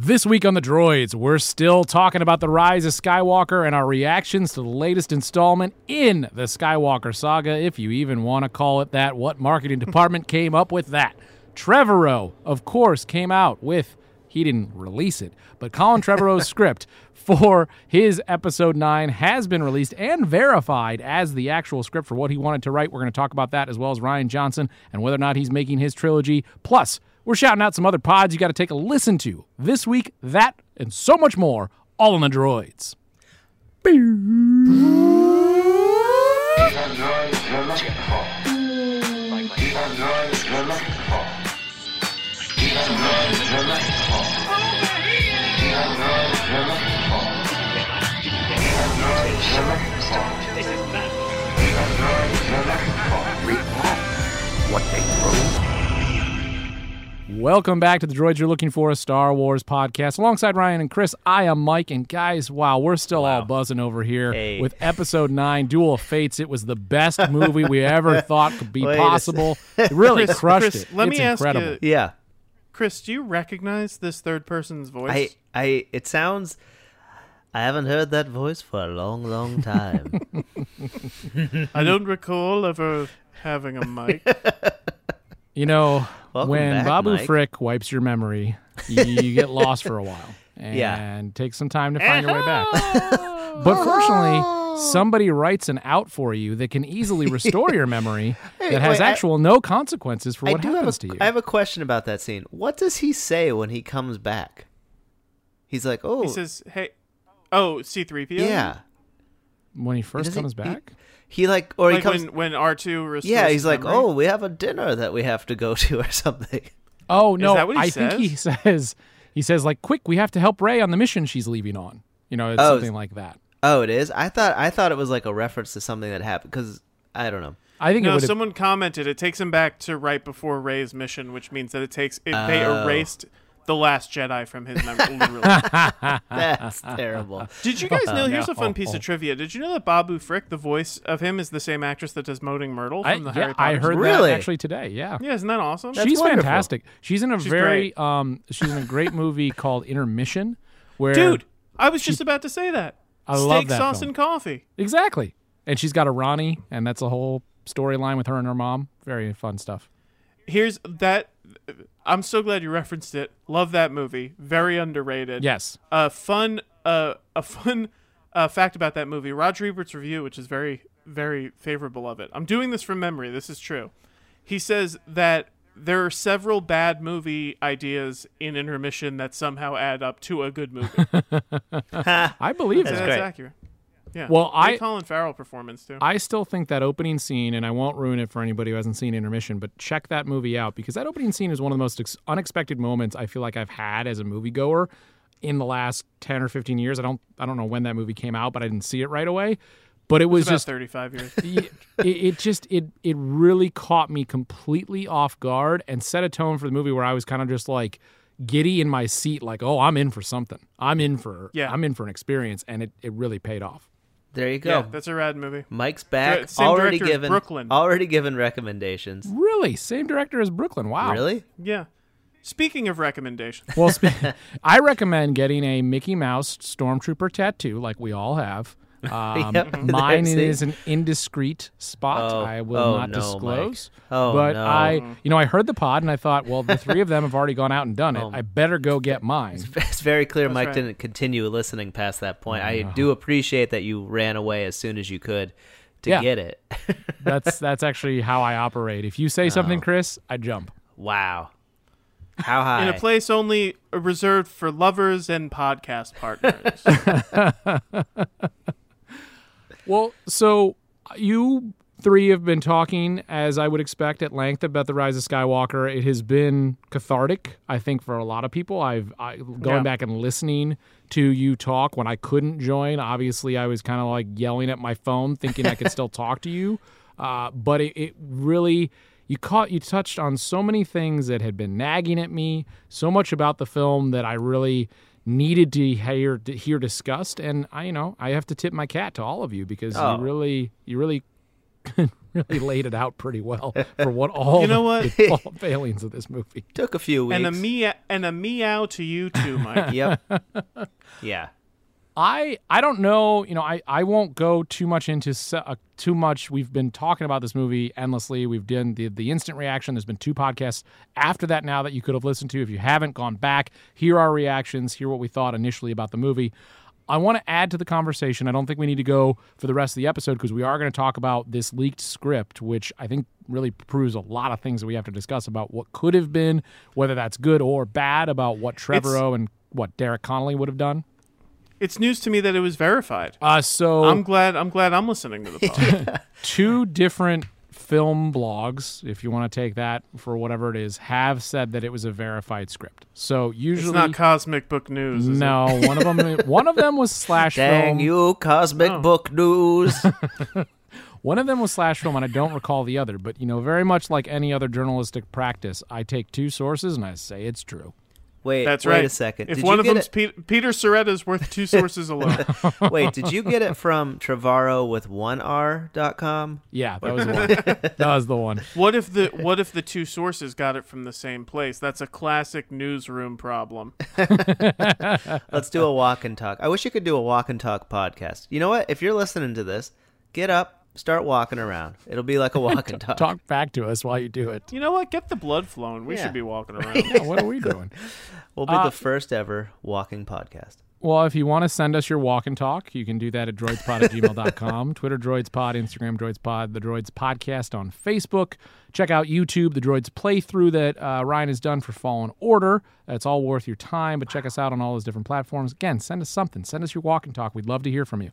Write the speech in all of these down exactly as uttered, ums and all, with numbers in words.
This week on The Droids, we're still talking about The Rise of Skywalker and our reactions to the latest installment in the Skywalker saga, if you even want to call it that. What marketing department came up with that? Trevorrow, of course, came out with, he didn't release it, but Colin Trevorrow's script for his episode nine has been released and verified as the actual script for what he wanted to write. We're going to talk about that, as well as Rian Johnson and whether or not he's making his trilogy. Plus, we're shouting out some other pods you got to take a listen to this week, that, and so much more, all on The Droids. What they throw. Welcome back to The Droids You're Looking For, a Star Wars podcast. Alongside Ryan and Chris, I am Mike. And guys, wow, we're still wow. all buzzing over here hey. with episode nine, Duel of Fates. It was the best movie we ever thought could be Wait possible. It really Chris, crushed Chris, it. Let it's me incredible. ask you, Yeah. Chris, do you recognize this third person's voice? I, I, it sounds, I haven't heard that voice for a long, long time. I don't recall ever having a mic. You know, Welcome when back, Babu Mike. Frick wipes your memory, you, you get lost for a while. And Yeah. take some time to find your way back. But fortunately, somebody writes an out for you that can easily restore your memory Hey, that has wait, I- actual no consequences for I what do have happens a, to you. I have a question about that scene. What does he say when he comes back? He's like, oh, He says, hey, oh, C three P O? yeah. when he first Does he- comes he- back? He like, or he Like comes, when, when R two restores yeah, he's his like, memory? oh, we have a dinner that we have to go to or something. Oh, no, that what he I think he says, he says, like, quick, we have to help Rey on the mission she's leaving on. You know, it's Oh, something like that. Oh, it is? I thought, I thought it was like a reference to something that happened, because I don't know. I think it No, would have... someone commented it takes him back to right before Rey's mission, which means that it takes it, they Oh. erased the Last Jedi from his memory. Literally. That's terrible. Did you guys know? Here's a fun piece No. of trivia. Did you know that Babu Frick, the voice of him, is the same actress that does Moaning Myrtle I, from the yeah, Harry Potter? I heard Really? that actually today, yeah. Yeah, isn't that awesome? That's she's wonderful. fantastic. She's in a She's very great. um she's in a great movie called Intermission where Dude, I was just about to say that. I Steak, love that sauce, film. and coffee. Exactly. And she's got a Ronnie, and that's a whole storyline with her and her mom. Very fun stuff. Here's that. I'm so glad you referenced it. Love that movie. Very underrated. Yes. A fun, uh, a fun uh, fact about that movie. Roger Ebert's review, which is very, very favorable of it. I'm doing this from memory. This is true. He says that there are several bad movie ideas in Intermission that somehow add up to a good movie. I believe That's that. That's great. accurate. Yeah. Well, Great I- Colin Farrell performance too. I still think that opening scene, and I won't ruin it for anybody who hasn't seen Intermission, but check that movie out because that opening scene is one of the most ex- unexpected moments I feel like I've had as a moviegoer in the last ten or fifteen years. I don't I don't know when that movie came out, but I didn't see it right away. But it was It's about just thirty-five years. it, it just it it really caught me completely off guard and set a tone for the movie where I was kind of just like giddy in my seat, like, oh, I'm in for something. I'm in for Yeah. I'm in for an experience, and it, it really paid off. There you Yeah, go. that's a rad movie. Mike's back. Yeah, same already director as given Brooklyn. already given recommendations. Really, same director as Brooklyn. Wow. Really? Yeah. Speaking of recommendations, Well, spe- I recommend getting a Mickey Mouse Stormtrooper tattoo, like we all have. Um, Yep, mine there, see? is an indiscreet spot. Oh, I will oh, not no, disclose. Mike. Oh, but no. I, you know, I heard the pod and I thought, well, the three of them have already gone out and done it. Oh. I better go get mine. It's very clear That's Mike right. didn't continue listening past that point. I do appreciate that you ran away as soon as you could to Yeah. get it. That's that's actually how I operate. If you say something, Chris, I jump. Wow. How high? in a place only reserved for lovers and podcast partners. Well, so you three have been talking, as I would expect, at length about The Rise of Skywalker. It has been cathartic, I think, for a lot of people. I've I, going Yeah. back and listening to you talk when I couldn't join. Obviously, I was kind of like yelling at my phone, thinking I could still talk to you. Uh, but it, it really, you caught, you touched on so many things that had been nagging at me, so much about the film that I really needed to hear to hear discussed, and I, you know, I have to tip my cap to all of you because Oh. you really, you really really laid it out pretty well for what all You know the, what? the failings of this movie. Took a few weeks. And a meow and a meow to you too, Mike. Yep. Yeah. I I don't know, you know, I, I won't go too much into se- uh, too much. We've been talking about this movie endlessly. We've done the the instant reaction. There's been two podcasts after that now that you could have listened to. If you haven't gone back, hear our reactions, hear what we thought initially about the movie. I want to add to the conversation. I don't think we need to go for the rest of the episode because we are going to talk about this leaked script, which I think really proves a lot of things that we have to discuss about what could have been, whether that's good or bad, about what Trevorrow and what Derek Connolly would have done. It's news to me that it was verified. Uh, so I'm glad. I'm glad I'm listening to the pod. two different film blogs, if you want to take that for whatever it is, have said that it was a verified script. So usually, It's not Cosmic Book News. Is no, one of them, one of them was Slash Dang Film. you, Cosmic Oh. Book News. One of them was Slash Film, and I don't recall the other. But you know, very much like any other journalistic practice, I take two sources and I say it's true. Wait, That's wait right. a second. If Did one you of get them's Pe- Peter Soretta is worth two sources alone. it, Wait, did you get it from Trevorrow with one R dot com? Yeah, that was the one. That was the one. What if the What if the two sources got it from the same place? That's a classic newsroom problem. Let's do a walk and talk. I wish you could do a walk and talk podcast. You know what? If you're listening to this, get up, start walking around. It'll be like a walk and talk. Talk back to us while you do it. You know what? Get the blood flowing. We Yeah. should be walking around. Yeah, what are we doing? We'll be Uh, the first ever walking podcast. Well, if you want to send us your walk and talk, you can do that at droidspod at gmail dot com, Twitter droidspod, Instagram droidspod, the Droids Podcast on Facebook. Check out YouTube, the Droids playthrough that uh, Ryan has done for Fallen Order. It's all worth your time, but check us out on all those different platforms. Again, send us something. Send us your walk and talk. We'd love to hear from you.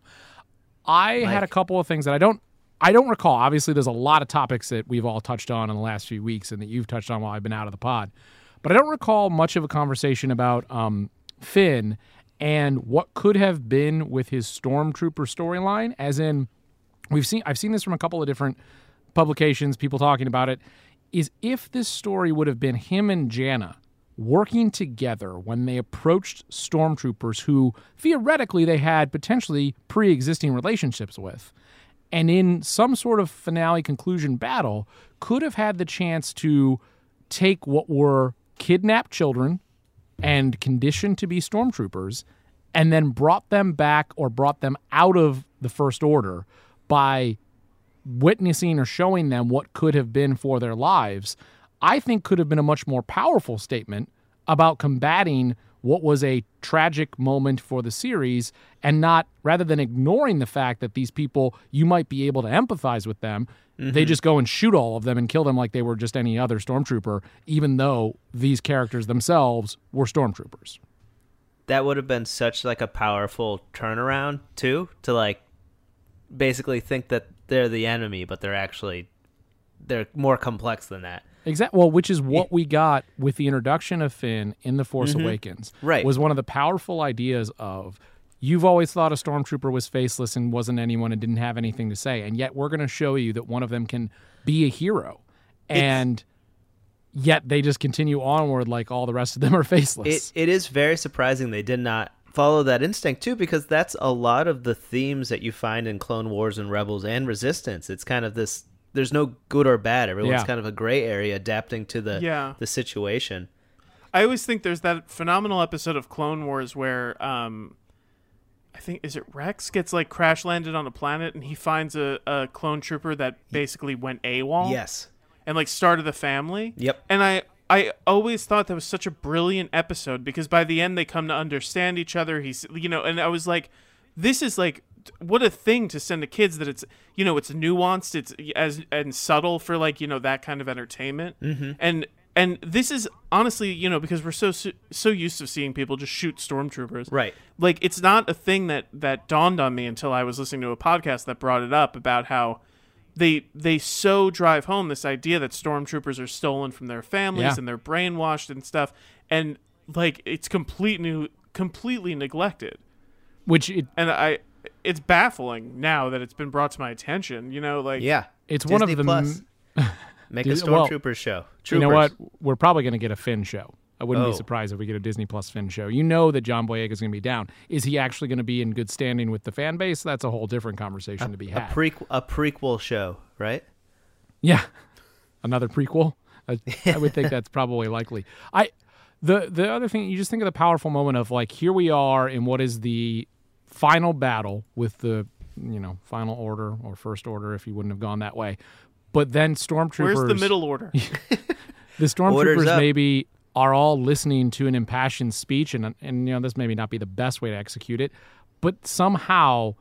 I had a couple of things that I don't I don't recall. Obviously, there's a lot of topics that we've all touched on in the last few weeks and that you've touched on while I've been out of the pod. But I don't recall much of a conversation about um, Finn and what could have been with his Stormtrooper storyline, as in we've seen I've seen this from a couple of different publications, people talking about it, is if this story would have been him and Janna working together when they approached Stormtroopers who theoretically they had potentially pre-existing relationships with, and in some sort of finale conclusion battle could have had the chance to take what were kidnapped children and conditioned to be stormtroopers and then brought them back or brought them out of the First Order by witnessing or showing them what could have been for their lives, I think could have been a much more powerful statement about combating what was a tragic moment for the series, and not, rather than ignoring the fact that these people, you might be able to empathize with them, mm-hmm. they just go and shoot all of them and kill them like they were just any other stormtrooper, even though these characters themselves were stormtroopers. That would have been such like a powerful turnaround too, to like basically think that they're the enemy, but they're actually they're more complex than that. Exactly. Well, which is what we got with the introduction of Finn in The Force Mm-hmm. Awakens. Right. Was one of the powerful ideas of, you've always thought a stormtrooper was faceless and wasn't anyone and didn't have anything to say, and yet we're going to show you that one of them can be a hero. And it's, yet they just continue onward like all the rest of them are faceless. It, it is very surprising they did not follow that instinct too, because that's a lot of the themes that you find in Clone Wars and Rebels and Resistance. It's kind of this, there's no good or bad. Everyone's Yeah. kind of a gray area adapting to the Yeah. the situation. I always think there's that phenomenal episode of Clone Wars where um, I think is it Rex gets like crash landed on a planet and he finds a, a clone trooper that basically went AWOL. Yes. And like started a family. Yep. And I I always thought that was such a brilliant episode because by the end they come to understand each other. He's you know, and I was like, this is like what a thing to send to kids that it's you know it's nuanced, it's as and subtle for like you know that kind of entertainment. Mm-hmm. And and this is honestly you know because we're so so used to seeing people just shoot stormtroopers. Right. Like it's not a thing that that dawned on me until I was listening to a podcast that brought it up about how they they so drive home this idea that stormtroopers are stolen from their families Yeah. and they're brainwashed and stuff, and like it's completely completely neglected. Which it, And I it's baffling now that it's been brought to my attention. You know, like Yeah. it's Disney one of the... Plus. Make a Dis- well, Stormtrooper show. Troopers. You know what? We're probably going to get a Finn show. I wouldn't Oh. be surprised if we get a Disney Plus Finn show. You know that John Boyega is going to be down. Is he actually going to be in good standing with the fan base? That's a whole different conversation to be A had. prequel, a prequel show, right? Yeah, another prequel. I, I would think that's probably likely. I the the other thing, you just think of the powerful moment of like, here we are in what is the final battle with the, you know, final order or first order, if you wouldn't have gone that way. But then stormtroopers. Where's the middle order? The Orders stormtroopers up. maybe are all listening to an impassioned speech, and and you know, this maybe not be the best way to execute it, but somehow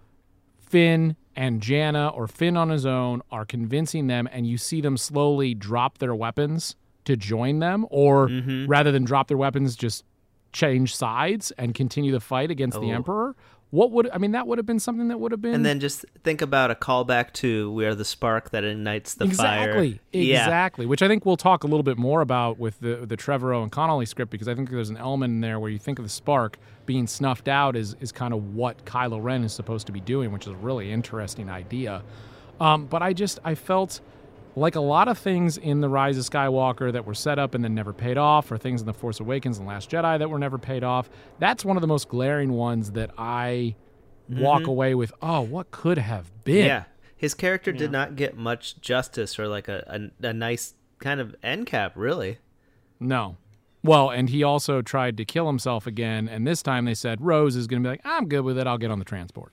Finn and Janna, or Finn on his own, are convincing them, and you see them slowly drop their weapons to join them, or Mm-hmm. rather than drop their weapons, just change sides and continue the fight against the Oh. Emperor. What would I mean? That would have been something that would have been And then just think about a callback to "We Are the Spark that ignites the exactly, fire." Yeah. exactly. Which I think we'll talk a little bit more about with the the Trevorrow and Connolly script, because I think there's an element in there where you think of the spark being snuffed out is is kind of what Kylo Ren is supposed to be doing, which is a really interesting idea. Um, but I just I felt like a lot of things in The Rise of Skywalker that were set up and then never paid off, or things in The Force Awakens and Last Jedi that were never paid off. That's one of the most glaring ones that I walk away with, oh, what could have been? Yeah, his character did not get much justice or like a, a a nice kind of end cap, really. No. Well, and he also tried to kill himself again, and this time they said Rose is going to be like, I'm good with it, I'll get on the transport.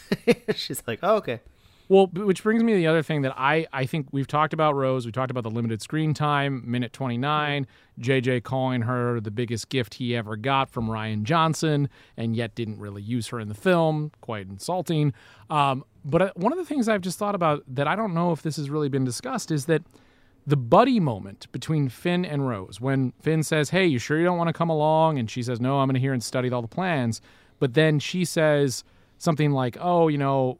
She's like, oh, okay. Well, b- which brings me to the other thing that I, I think we've talked about Rose. We talked about the limited screen time, minute twenty-nine. J J calling her the biggest gift he ever got from Rian Johnson, and yet didn't really use her in the film. Quite insulting. Um, but uh, one of the things I've just thought about that I don't know if this has really been discussed is that the buddy moment between Finn and Rose, when Finn says, hey, you sure you don't want to come along? And she says, no, I'm going to hear and study all the plans. But then she says something like, oh, you know,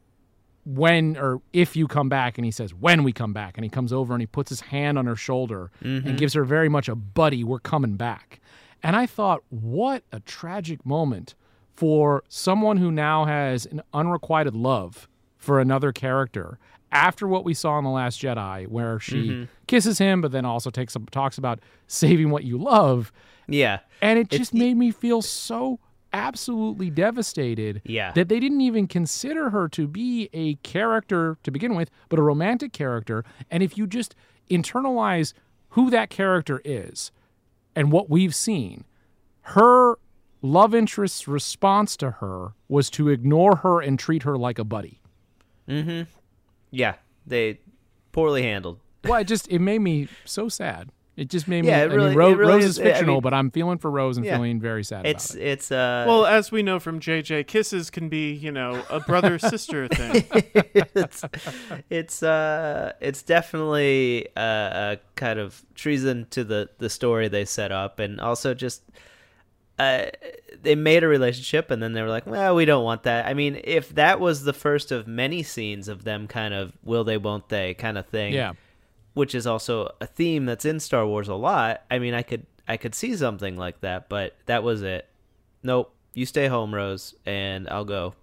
when or if you come back, and he says when we come back, and he comes over and he puts his hand on her shoulder and gives her very much a buddy, we're coming back. And I thought, what a tragic moment for someone who now has an unrequited love for another character after what we saw in The Last Jedi, where she kisses him but then also takes up, talks about saving what you love. Yeah, And it It's- just made me feel so absolutely devastated Yeah. that they didn't even consider her to be a character to begin with, but a romantic character. And if you just internalize who that character is and what we've seen, her love interest's response to her was to ignore her and treat her like a buddy. yeah, they poorly handled. Well, it just, it made me so sad. It just made Yeah, me, it I really- mean, Ro- it really Rose is- is I fictional, mean- but I'm feeling for Rose and Yeah. feeling very sad It's about it. it's uh Well, as we know from J J, kisses can be, you know, a brother-sister thing. it's it's uh it's definitely a, a kind of treason to the the story they set up, and also just uh they made a relationship and then they were like, well, we don't want that. I mean, if that was the first of many scenes of them kind of will they won't they kind of thing, Yeah. which is also a theme that's in Star Wars a lot. I mean, I could I could see something like that, but that was it. Nope, you stay home, Rose, and I'll go.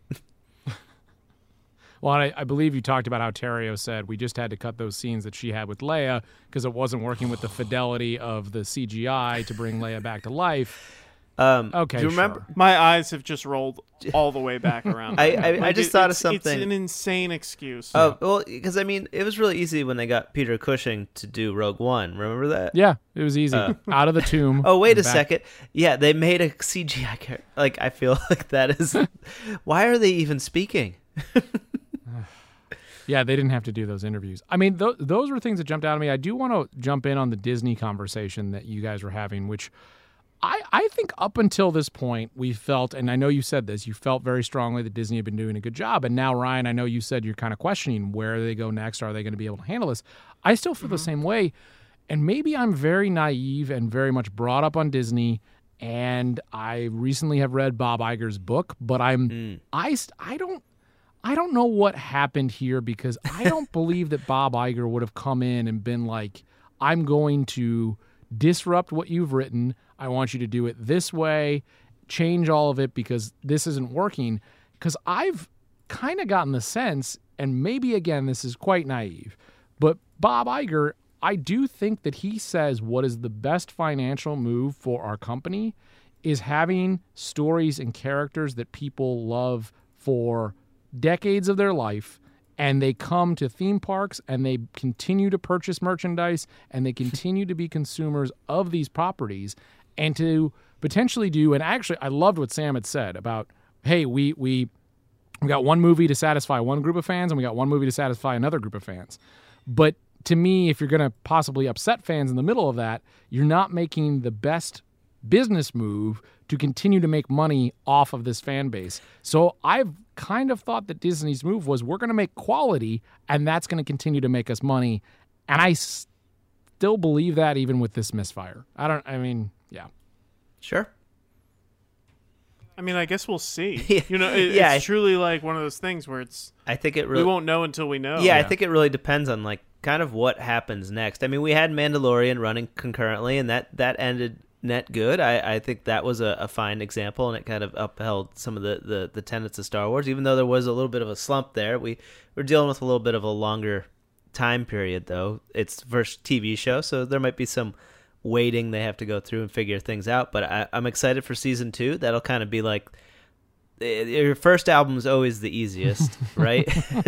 Well, I, I believe you talked about how Terrio said we just had to cut those scenes that she had with Leia because it wasn't working with the fidelity of the C G I to bring Leia back to life. Um, Okay, do you remember? sure. My eyes have just rolled all the way back around. I- I- I Like, just it- thought of it's- something. It's an insane excuse. Oh, well, because I mean, it was really easy when they got Peter Cushing to do Rogue One. Remember that? Yeah, it was easy. Out of the tomb. Oh, wait a and back- second. Yeah, they made a C G I character. Like, I feel like that is. Why are they even speaking? Yeah, they didn't have to do those interviews. I mean, th- those were things that jumped out at me. I do want to jump in on the Disney conversation that you guys were having, which I, I think up until this point, we felt, and I know you said this, you felt very strongly that Disney had been doing a good job. And now, Ryan, I know you said you're kind of questioning where they go next. Are they going to be able to handle this? I still feel the same way. And maybe I'm very naive and very much brought up on Disney. And I recently have read Bob Iger's book, but I'm I st- I don't I don't know what happened here, because I don't believe that Bob Iger would have come in and been like, I'm going to disrupt what you've written. I want you to do it this way, change all of it because this isn't working. Because I've kind of gotten the sense, and maybe again, this is quite naive, but Bob Iger, I do think that he says what is the best financial move for our company is having stories and characters that people love for decades of their life, and they come to theme parks and they continue to purchase merchandise and they continue to be consumers of these properties, and to potentially do, and actually I loved what Sam had said about, hey, we we we got one movie to satisfy one group of fans and we got one movie to satisfy another group of fans. But to me, if you're going to possibly upset fans in the middle of that, you're not making the best business move to continue to make money off of this fan base. So I've kind of thought that Disney's move was, we're going to make quality and that's going to continue to make us money. And I still believe that even with this misfire. I don't, I mean, yeah. Sure. I mean, I guess we'll see. You know, it, Yeah. it's truly like one of those things where it's I think it really we won't know until we know. Yeah, I think it really depends on like kind of what happens next. I mean, we had Mandalorian running concurrently, and that, that ended net good. I, I think that was a, a fine example, and it kind of upheld some of the, the, the tenets of Star Wars. Even though there was a little bit of a slump there, we were dealing with a little bit of a longer time period, though. It's the first T V show, so there might be some waiting they have to go through and figure things out. But I, I'm excited for season two. That'll kind of be like, your first album is always the easiest, right?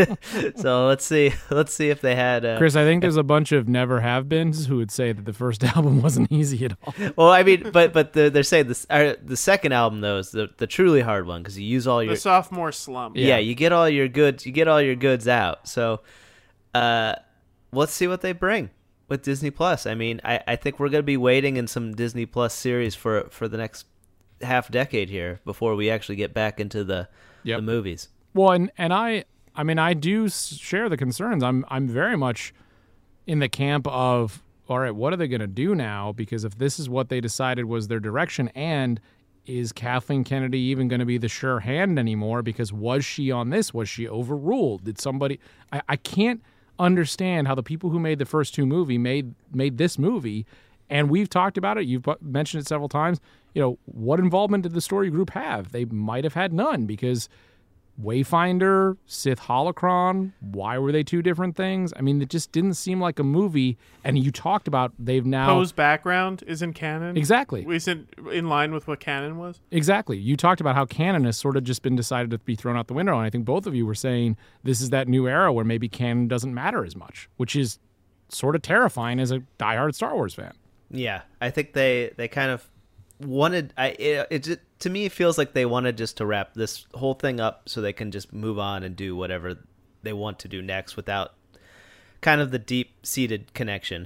So let's see. Let's see if they had. Uh, Chris, I think there's a bunch of never have beens who would say that the first album wasn't easy at all. well, I mean, but but the, they're saying this. Uh, the second album though is the the truly hard one because you use all your the sophomore slump. yeah. You get all your goods. You get all your goods out. So, uh, let's see what they bring with Disney Plus. I mean, I, I think we're gonna be waiting in some Disney Plus series for for the next half decade here before we actually get back into the Yep. the movies. Well, and, and I, I mean, I do s- share the concerns. I'm, I'm very much in the camp of, all right, what are they going to do now? Because if this is what they decided was their direction, and is Kathleen Kennedy even going to be the sure hand anymore? Because was she on this? Was she overruled? Did somebody? I, I can't understand how the people who made the first two movie made made this movie. And we've talked about it. You've mentioned it several times. You know, what involvement did the story group have? They might have had none, because Wayfinder, Sith Holocron, why were they two different things? I mean, it just didn't seem like a movie. And you talked about they've now... Poe's background isn't canon. Exactly. Isn't in line with what canon was. Exactly. You talked about how canon has sort of just been decided to be thrown out the window. And I think both of you were saying this is that new era where maybe canon doesn't matter as much, which is sort of terrifying as a diehard Star Wars fan. Yeah, I think they, they kind of wanted. I it, it just, to me it feels like they wanted just to wrap this whole thing up so they can just move on and do whatever they want to do next without kind of the deep seated connection.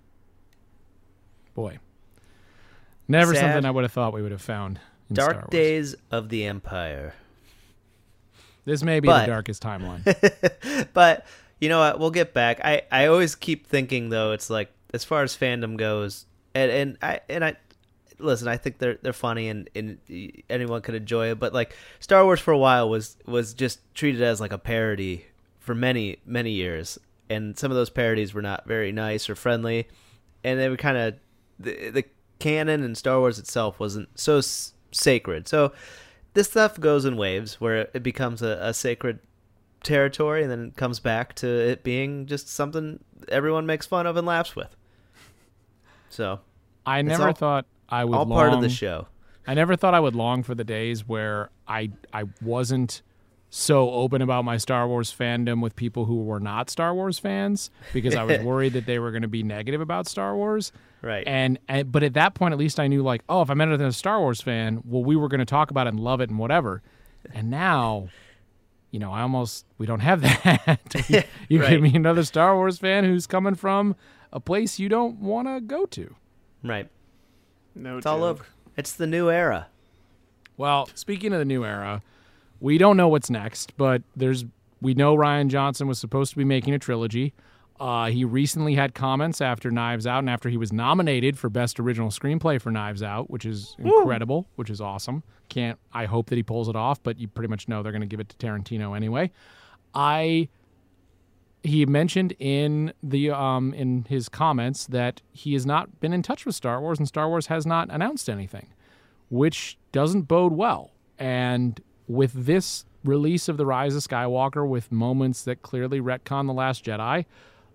Boy, never Sad. something I would have thought we would have found in Star Wars. Dark Days of the Empire. This may be But- the darkest timeline. But you know what? We'll get back. I, I always keep thinking though, it's like as far as fandom goes, and and I and I listen. I think they're they're funny and, and anyone could enjoy it. But like Star Wars for a while was was just treated as like a parody for many many years, and some of those parodies were not very nice or friendly, and they were kind of the the canon and Star Wars itself wasn't so s- sacred. So this stuff goes in waves where it becomes a, a sacred territory, and then it comes back to it being just something everyone makes fun of and laughs with. So I It's never all- thought I would all long, part of the show. I never thought I would long for the days where I I wasn't so open about my Star Wars fandom with people who were not Star Wars fans, because I was worried that they were going to be negative about Star Wars. Right. And, and but at that point, at least I knew, like, oh, if I met a Star Wars fan, well, we were going to talk about it and love it and whatever. And now, you know, I almost we don't have that. you Right. give me another Star Wars fan who's coming from a place you don't want to go to. Right. No, It's all over. It's the new era. Well, speaking of the new era, we don't know what's next, but there's we know Rian Johnson was supposed to be making a trilogy. Uh, he recently had comments after Knives Out and after he was nominated for Best Original Screenplay for Knives Out, which is incredible, which is awesome. Can't I hope that he pulls it off, but you pretty much know they're going to give it to Tarantino anyway. I he mentioned in the um in his comments that he has not been in touch with Star Wars and Star Wars has not announced anything, which doesn't bode well. And with this release of The Rise of Skywalker, with moments that clearly retcon The Last Jedi,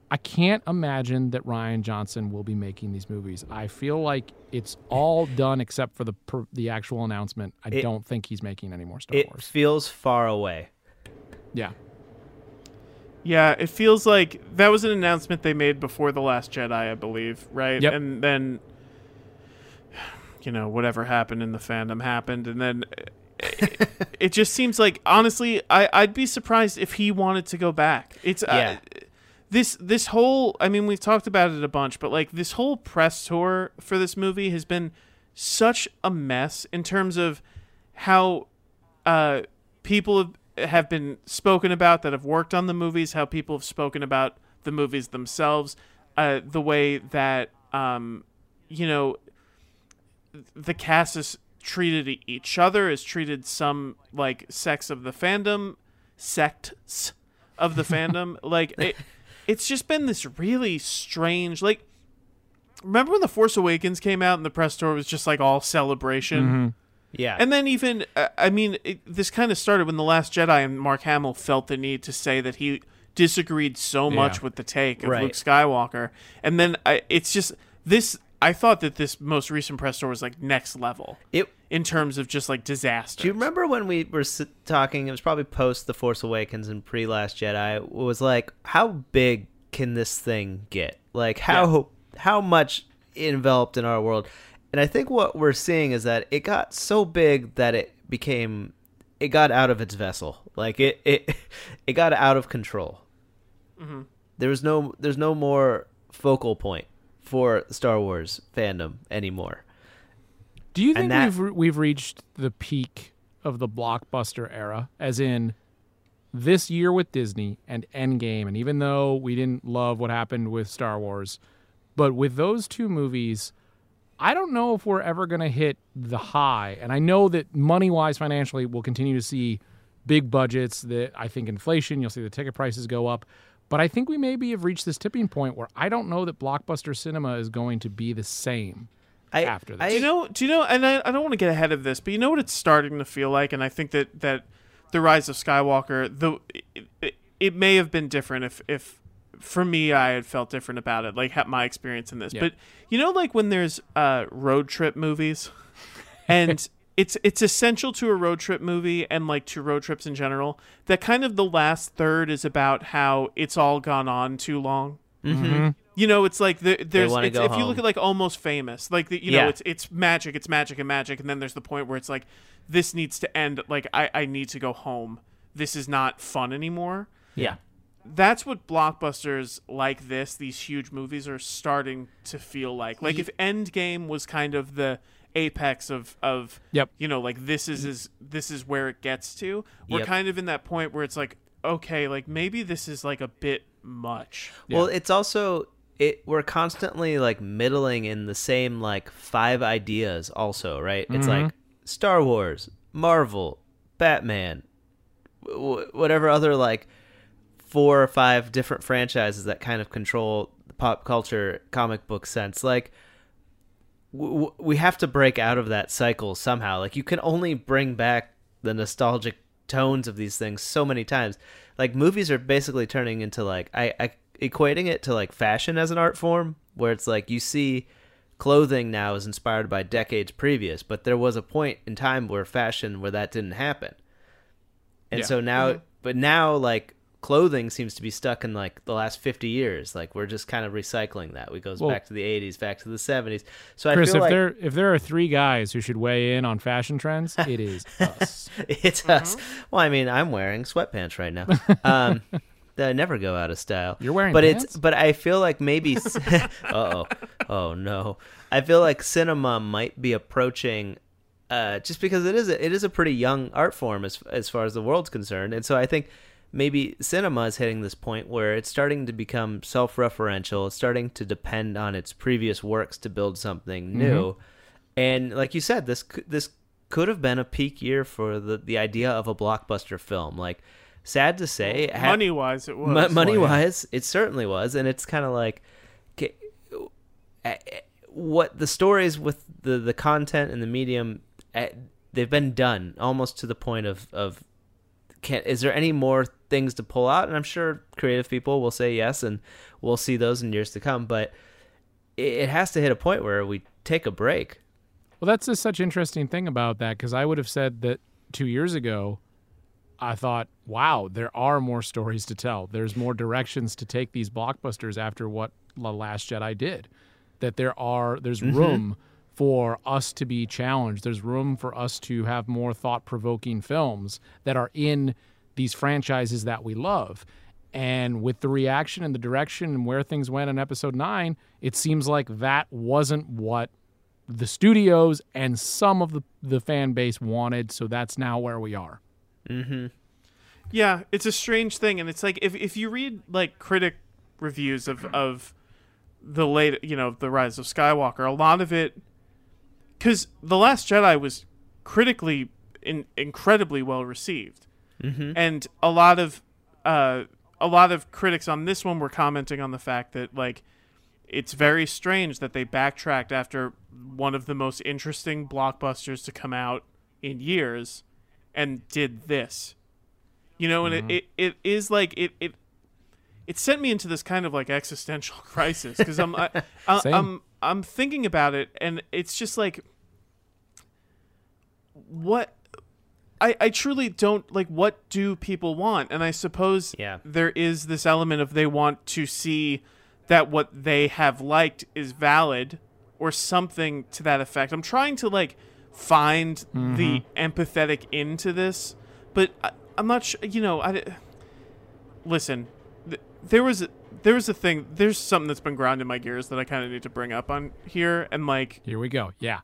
I can't imagine that Rian Johnson will be making these movies. I feel like it's all done except for the per, the actual announcement. I It- don't think he's making any more Star It Wars. feels far away. Yeah. Yeah, it feels like that was an announcement they made before The Last Jedi, I believe, right? Yep. And then, you know, whatever happened in the fandom happened, and then it, it just seems like, honestly, I, I'd be surprised if he wanted to go back. It's Yeah. uh, this this whole. I mean, we've talked about it a bunch, but like this whole press tour for this movie has been such a mess in terms of how uh, people have. have been spoken about that have worked on the movies, how people have spoken about the movies themselves, uh, the way that, um, you know, the cast has treated each other, has treated some, like, sects of the fandom, sects of the fandom. Like, it, it's just been this really strange, like, remember when The Force Awakens came out and the press tour was just, like, all celebration? Mm-hmm. Yeah. And then even, uh, I mean, it, this kind of started when The Last Jedi and Mark Hamill felt the need to say that he disagreed so much Yeah. with the take of Right. Luke Skywalker. And then I, it's just, this, I thought that this most recent press tour was like next level It. in terms of just like disaster. Do you remember when we were s- talking? It was probably post The Force Awakens and pre Last Jedi. It was like, how big can this thing get? Like, how how much enveloped in our world? And I think what we're seeing is that it got so big that it became, it got out of its vessel. Like it, it, it got out of control. Mm-hmm. There was no, there's no more focal point for Star Wars fandom anymore. Do you And think that- we've re- we've reached the peak of the blockbuster era, as in this year with Disney and Endgame? And even though we didn't love what happened with Star Wars, but with those two movies, I don't know if we're ever going to hit the high. And I know that money-wise, financially, we'll continue to see big budgets. That I think inflation, you'll see the ticket prices go up. But I think we maybe have reached this tipping point where I don't know that blockbuster cinema is going to be the same I, after this. I, Do you know? Do you know? And I, I don't want to get ahead of this, but you know what it's starting to feel like, and I think that that the Rise of Skywalker, the it, it, it may have been different if if for me I had felt different about it, like my experience in this. Yeah. But you know, like when there's uh, road trip movies, and it's it's essential to a road trip movie and like to road trips in general that kind of the last third is about how it's all gone on too long. mm-hmm. You know, it's like the, there's wanna it's, go if you look home. at like Almost Famous, like the, you Yeah. know, it's it's magic, it's magic and magic, and then there's the point where it's like this needs to end. Like I I need to go home. This is not fun anymore. yeah. That's what blockbusters like this, these huge movies, are starting to feel like. Like if Endgame was kind of the apex of of Yep. you know, like this is is this is where it gets to. We're Yep. kind of in that point where it's like, okay, like maybe this is like a bit much. Well, it's also it. We're constantly like middling in the same like five ideas. Also, right? It's like Star Wars, Marvel, Batman, w- whatever other like four or five different franchises that kind of control the pop culture comic book sense. Like w- w- we have to break out of that cycle somehow. Like you can only bring back the nostalgic tones of these things so many times. Like movies are basically turning into like I, I equating it to like fashion as an art form, where it's like you see clothing now is inspired by decades previous, but there was a point in time where fashion where that didn't happen. And Yeah. so now Mhm. but now like clothing seems to be stuck in like the last fifty years. Like we're just kind of recycling that. We goes Well- back to the eighties, back to the seventies. So Chris, I feel if like there if there are three guys who should weigh in on fashion trends, it is us. it's us. Well, I mean, I'm wearing sweatpants right now. Um, that never go out of style. You're wearing but pants? it's but I feel like maybe. uh oh, oh no. I feel like cinema might be approaching, uh, just because it is a, it is a pretty young art form as as far as the world's concerned, and so I think maybe cinema is hitting this point where it's starting to become self-referential. It's starting to depend on its previous works to build something new. And like you said, this c- this could have been a peak year for the, the idea of a blockbuster film. Like, sad to say, ha- Money wise, it was. mo- money Well, yeah. wise, it certainly was, and it's kind of like, ca- uh, what the stories with the the content and the medium, uh, they've been done almost to the point of of can is there any more things to pull out? And I'm sure creative people will say yes, and we'll see those in years to come. But it, it has to hit a point where we take a break. Well, that's just such an interesting thing about that, because I would have said that two years ago, I thought, wow, there are more stories to tell. There's more directions to take these blockbusters after what The Last Jedi did. That there are, there's Mm-hmm. room for us to be challenged. There's room for us to have more thought-provoking films that are in these franchises that we love. And with the reaction and the direction and where things went in Episode nine, it seems like that wasn't what the studios and some of the, the fan base wanted, so that's now where we are. Mm-hmm. Yeah, it's a strange thing, and it's like if if you read like critic reviews of of the late, you know, the Rise of Skywalker, a lot of it, because The Last Jedi was critically in, incredibly well received, Mm-hmm. and a lot of uh, a lot of critics on this one were commenting on the fact that like it's very strange that they backtracked after one of the most interesting blockbusters to come out in years and did this. You know, and Mm-hmm. it, it, it is like it, it it sent me into this kind of like existential crisis because I'm I, I, Same. I'm I'm thinking about it, and it's just like what I I truly don't like. What do people want? And I suppose Yeah. there is this element of they want to see that what they have liked is valid or something to that effect. I'm trying to like find the empathetic into this, but I, I'm not sure, you know, I listen, th- there was there was a thing, there's something that's been grinding my gears that I kind of need to bring up on here, and like, Here we go. Yeah.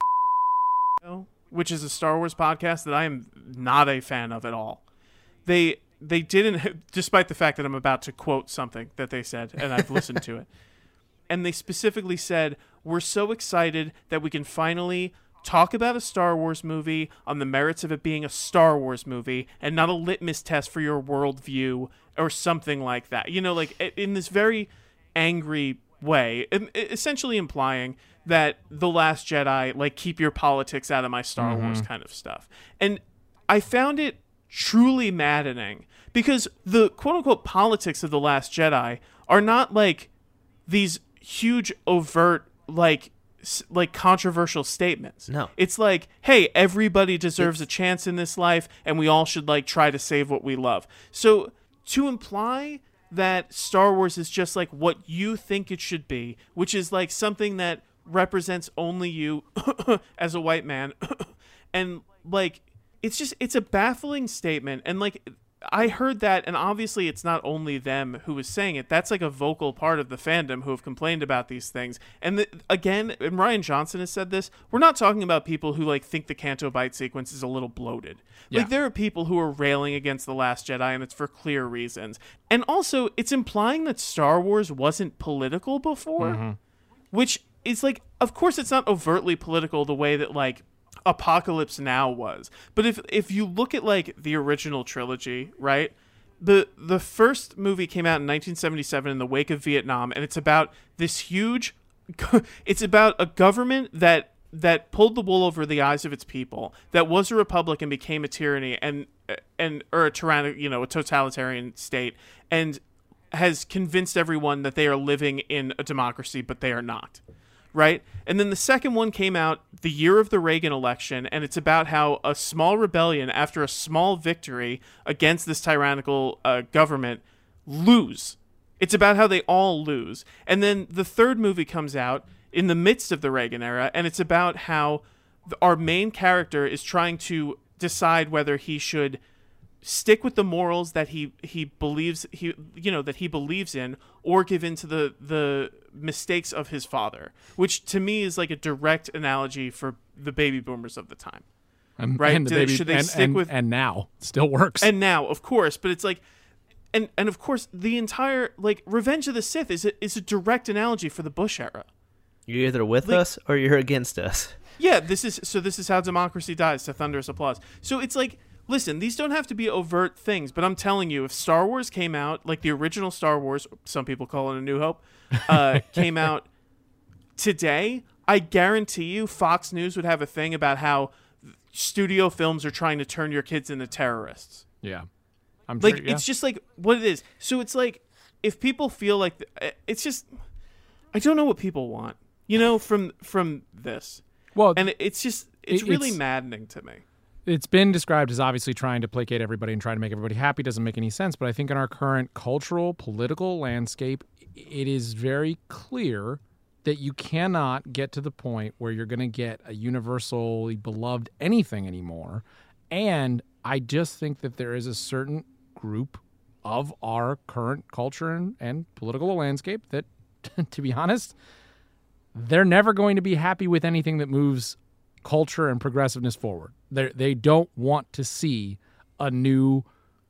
which is a Star Wars podcast that I am not a fan of at all. They they didn't, despite the fact that I'm about to quote something that they said, and I've listened to it. And they specifically said, we're so excited that we can finally talk about a Star Wars movie on the merits of it being a Star Wars movie and not a litmus test for your worldview or something like that. You know, like in this very angry way, essentially implying that The Last Jedi, like, keep your politics out of my Star Mm-hmm. Wars kind of stuff. And I found it truly maddening because the quote-unquote politics of The Last Jedi are not like these huge overt like s- like controversial statements. No. It's like, hey, everybody deserves a chance in this life and we all should like try to save what we love. So to imply that Star Wars is just like what you think it should be, which is like something that represents only you as a white man and like it's just it's a baffling statement. And like I heard that, and obviously it's not only them who is saying it. That's like a vocal part of the fandom who have complained about these things. And the, again, and Rian Johnson has said this, we're not talking about people who like think the Canto Bight sequence is a little bloated. Yeah. Like there are people who are railing against The Last Jedi, and it's for clear reasons. And also, it's implying that Star Wars wasn't political before, which is like, of course it's not overtly political the way that like Apocalypse Now was. But if if you look at like the original trilogy, right? The the first movie came out in nineteen seventy-seven in the wake of Vietnam, and it's about this huge it's about a government that that pulled the wool over the eyes of its people, that was a republic and became a tyranny and and or a tyrannic, you know, a totalitarian state, and has convinced everyone that they are living in a democracy, but they are not. Right? And then the second one came out the year of the Reagan election, and it's about how a small rebellion, after a small victory against this tyrannical uh, government, lose. It's about how they all lose. And then the third movie comes out in the midst of the Reagan era, and it's about how th- our main character is trying to decide whether he should stick with the morals that he he believes he you know that he believes in, or give in to the the mistakes of his father, which to me is like a direct analogy for the baby boomers of the time. And, Right, and the do- baby, should they and, stick and, with- and now still works. And now, of course, but it's like, and and of course, the entire like Revenge of the Sith is a, is a direct analogy for the Bush era. You're either with Like- us or you're against us. Yeah, this is so. This is how democracy dies, to thunderous applause. So it's like, listen, these don't have to be overt things, but I'm telling you, if Star Wars came out, like the original Star Wars, some people call it A New Hope, uh, came out today, I guarantee you Fox News would have a thing about how studio films are trying to turn your kids into terrorists. yeah. I'm like sure, yeah. it's just like what it is. So it's like if people feel like th- it's just I don't know what people want, you know, from from this. Well, and it's just it's it, really it's, maddening to me. It's been described as obviously trying to placate everybody and trying to make everybody happy. Doesn't make any sense. But I think in our current cultural, political landscape, it is very clear that you cannot get to the point where you're going to get a universally beloved anything anymore. And I just think that there is a certain group of our current culture and, and political landscape that, to be honest, they're never going to be happy with anything that moves culture and progressiveness forward. They they don't want to see a new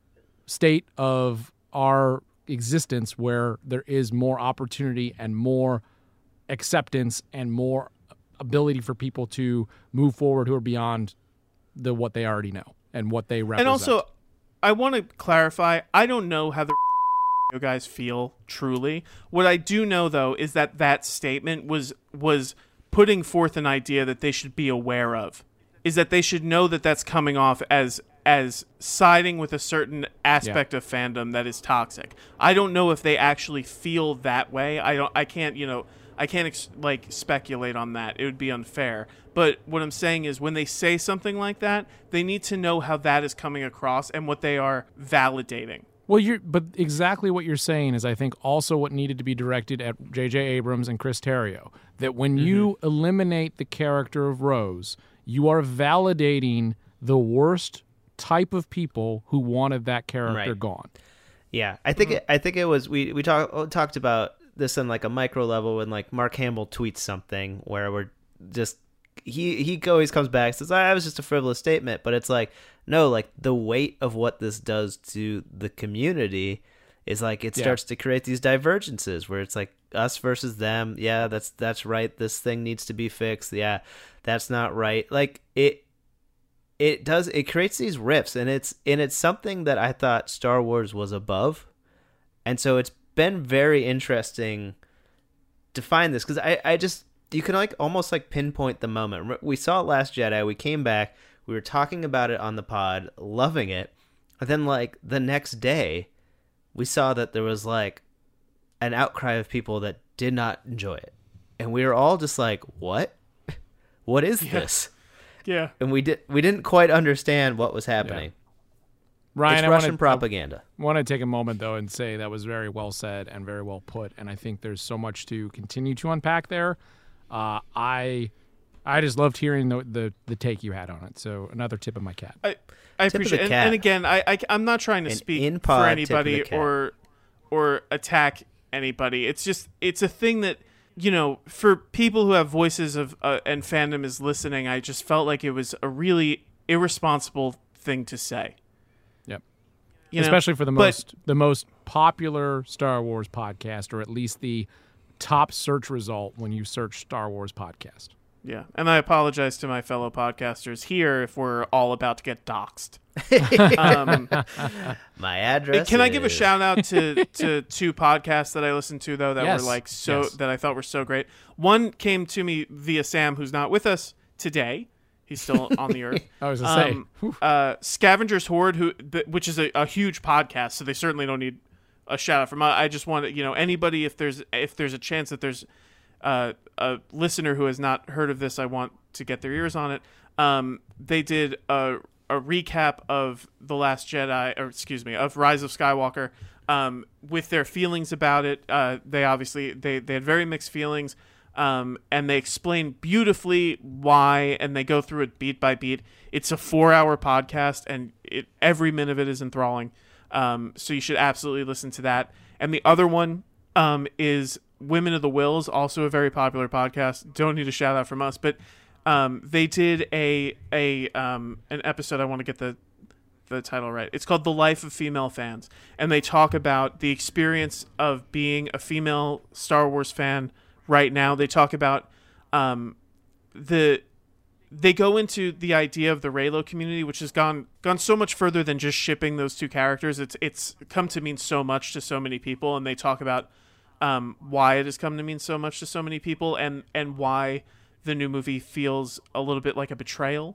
state of our existence where there is more opportunity and more acceptance and more ability for people to move forward who are beyond the what they already know and what they represent. And also, I want to clarify, I don't know how the guys feel truly. What I do know, though, is that that statement was was putting forth an idea that they should be aware of, is that they should know that that's coming off as as siding with a certain aspect yeah. of fandom that is toxic. I don't know if they actually feel that way. I don't. I can't. You know. I can't ex- like speculate on that. It would be unfair. But what I'm saying is, when they say something like that, they need to know how that is coming across and what they are validating. Well, you're, but exactly what you're saying is, I think, also what needed to be directed at J J Abrams and Chris Terrio. That when mm-hmm. you eliminate the character of Rose, you are validating the worst type of people who wanted that character right. gone. Yeah, I think mm-hmm. it, I think it was we we talked talked about this on like a micro level when like Mark Hamill tweets something where we're just he he always comes back and says, "I ah, was just a frivolous statement," but it's like no, like the weight of what this does to the community is like it starts yeah. to create these divergences where it's like us versus them. Yeah, that's that's right. This thing needs to be fixed. Yeah, that's not right. Like it it does it creates these rifts, and it's and it's something that I thought Star Wars was above, and so it's been very interesting to find this because I I just you can like almost like pinpoint the moment. We saw it Last Jedi. We came back. We were talking about it on the pod, loving it. And then like the next day, we saw that there was like an outcry of people that did not enjoy it. And we were all just like, what? What is yeah. this? Yeah. And we did we didn't quite understand what was happening. Yeah. Ryan, it's I Russian wanna, propaganda. I want to take a moment, though, and say that was very well said and very well put. And I think there's so much to continue to unpack there. Uh, I I just loved hearing the, the the take you had on it. So another tip of my cat. I, I appreciate it. And, and again, I, I, I'm not trying to An speak for anybody or or attack anybody. It's just, it's a thing that, you know, for people who have voices of uh, and fandom is listening, I just felt like it was a really irresponsible thing to say. Yep. You Especially know? for the but, most the most popular Star Wars podcast, or at least the top search result when you search Star Wars podcast. Yeah, and I apologize to my fellow podcasters here if we're all about to get doxxed. um, my address. Can is... I give a shout out to, to two podcasts that I listened to though that yes. were like so yes. that I thought were so great. One came to me via Sam, who's not with us today. He's still on the earth. I was gonna um, say, uh, Scavengers Horde, who which is a, a huge podcast, so they certainly don't need a shout out from. I just want to, you know, anybody if there's if there's a chance that there's uh, a listener who has not heard of this, I want to get their ears on it. Um, they did a, a recap of The Last Jedi, or excuse me, of Rise of Skywalker, um, with their feelings about it. Uh, they obviously they they had very mixed feelings, um, and they explain beautifully why, and they go through it beat by beat. It's a four-hour podcast, and it every minute of it is enthralling. Um, so you should absolutely listen to that. And the other one um, is Women of the Wills, also a very popular podcast. Don't need a shout out from us, but um, they did a a um, an episode. I want to get the the title right. It's called The Life of Female Fans, and they talk about the experience of being a female Star Wars fan right now. They talk about um, the they go into the idea of the Reylo community, which has gone gone so much further than just shipping those two characters. It's it's come to mean so much to so many people, and they talk about um, why it has come to mean so much to so many people, and and why the new movie feels a little bit like a betrayal.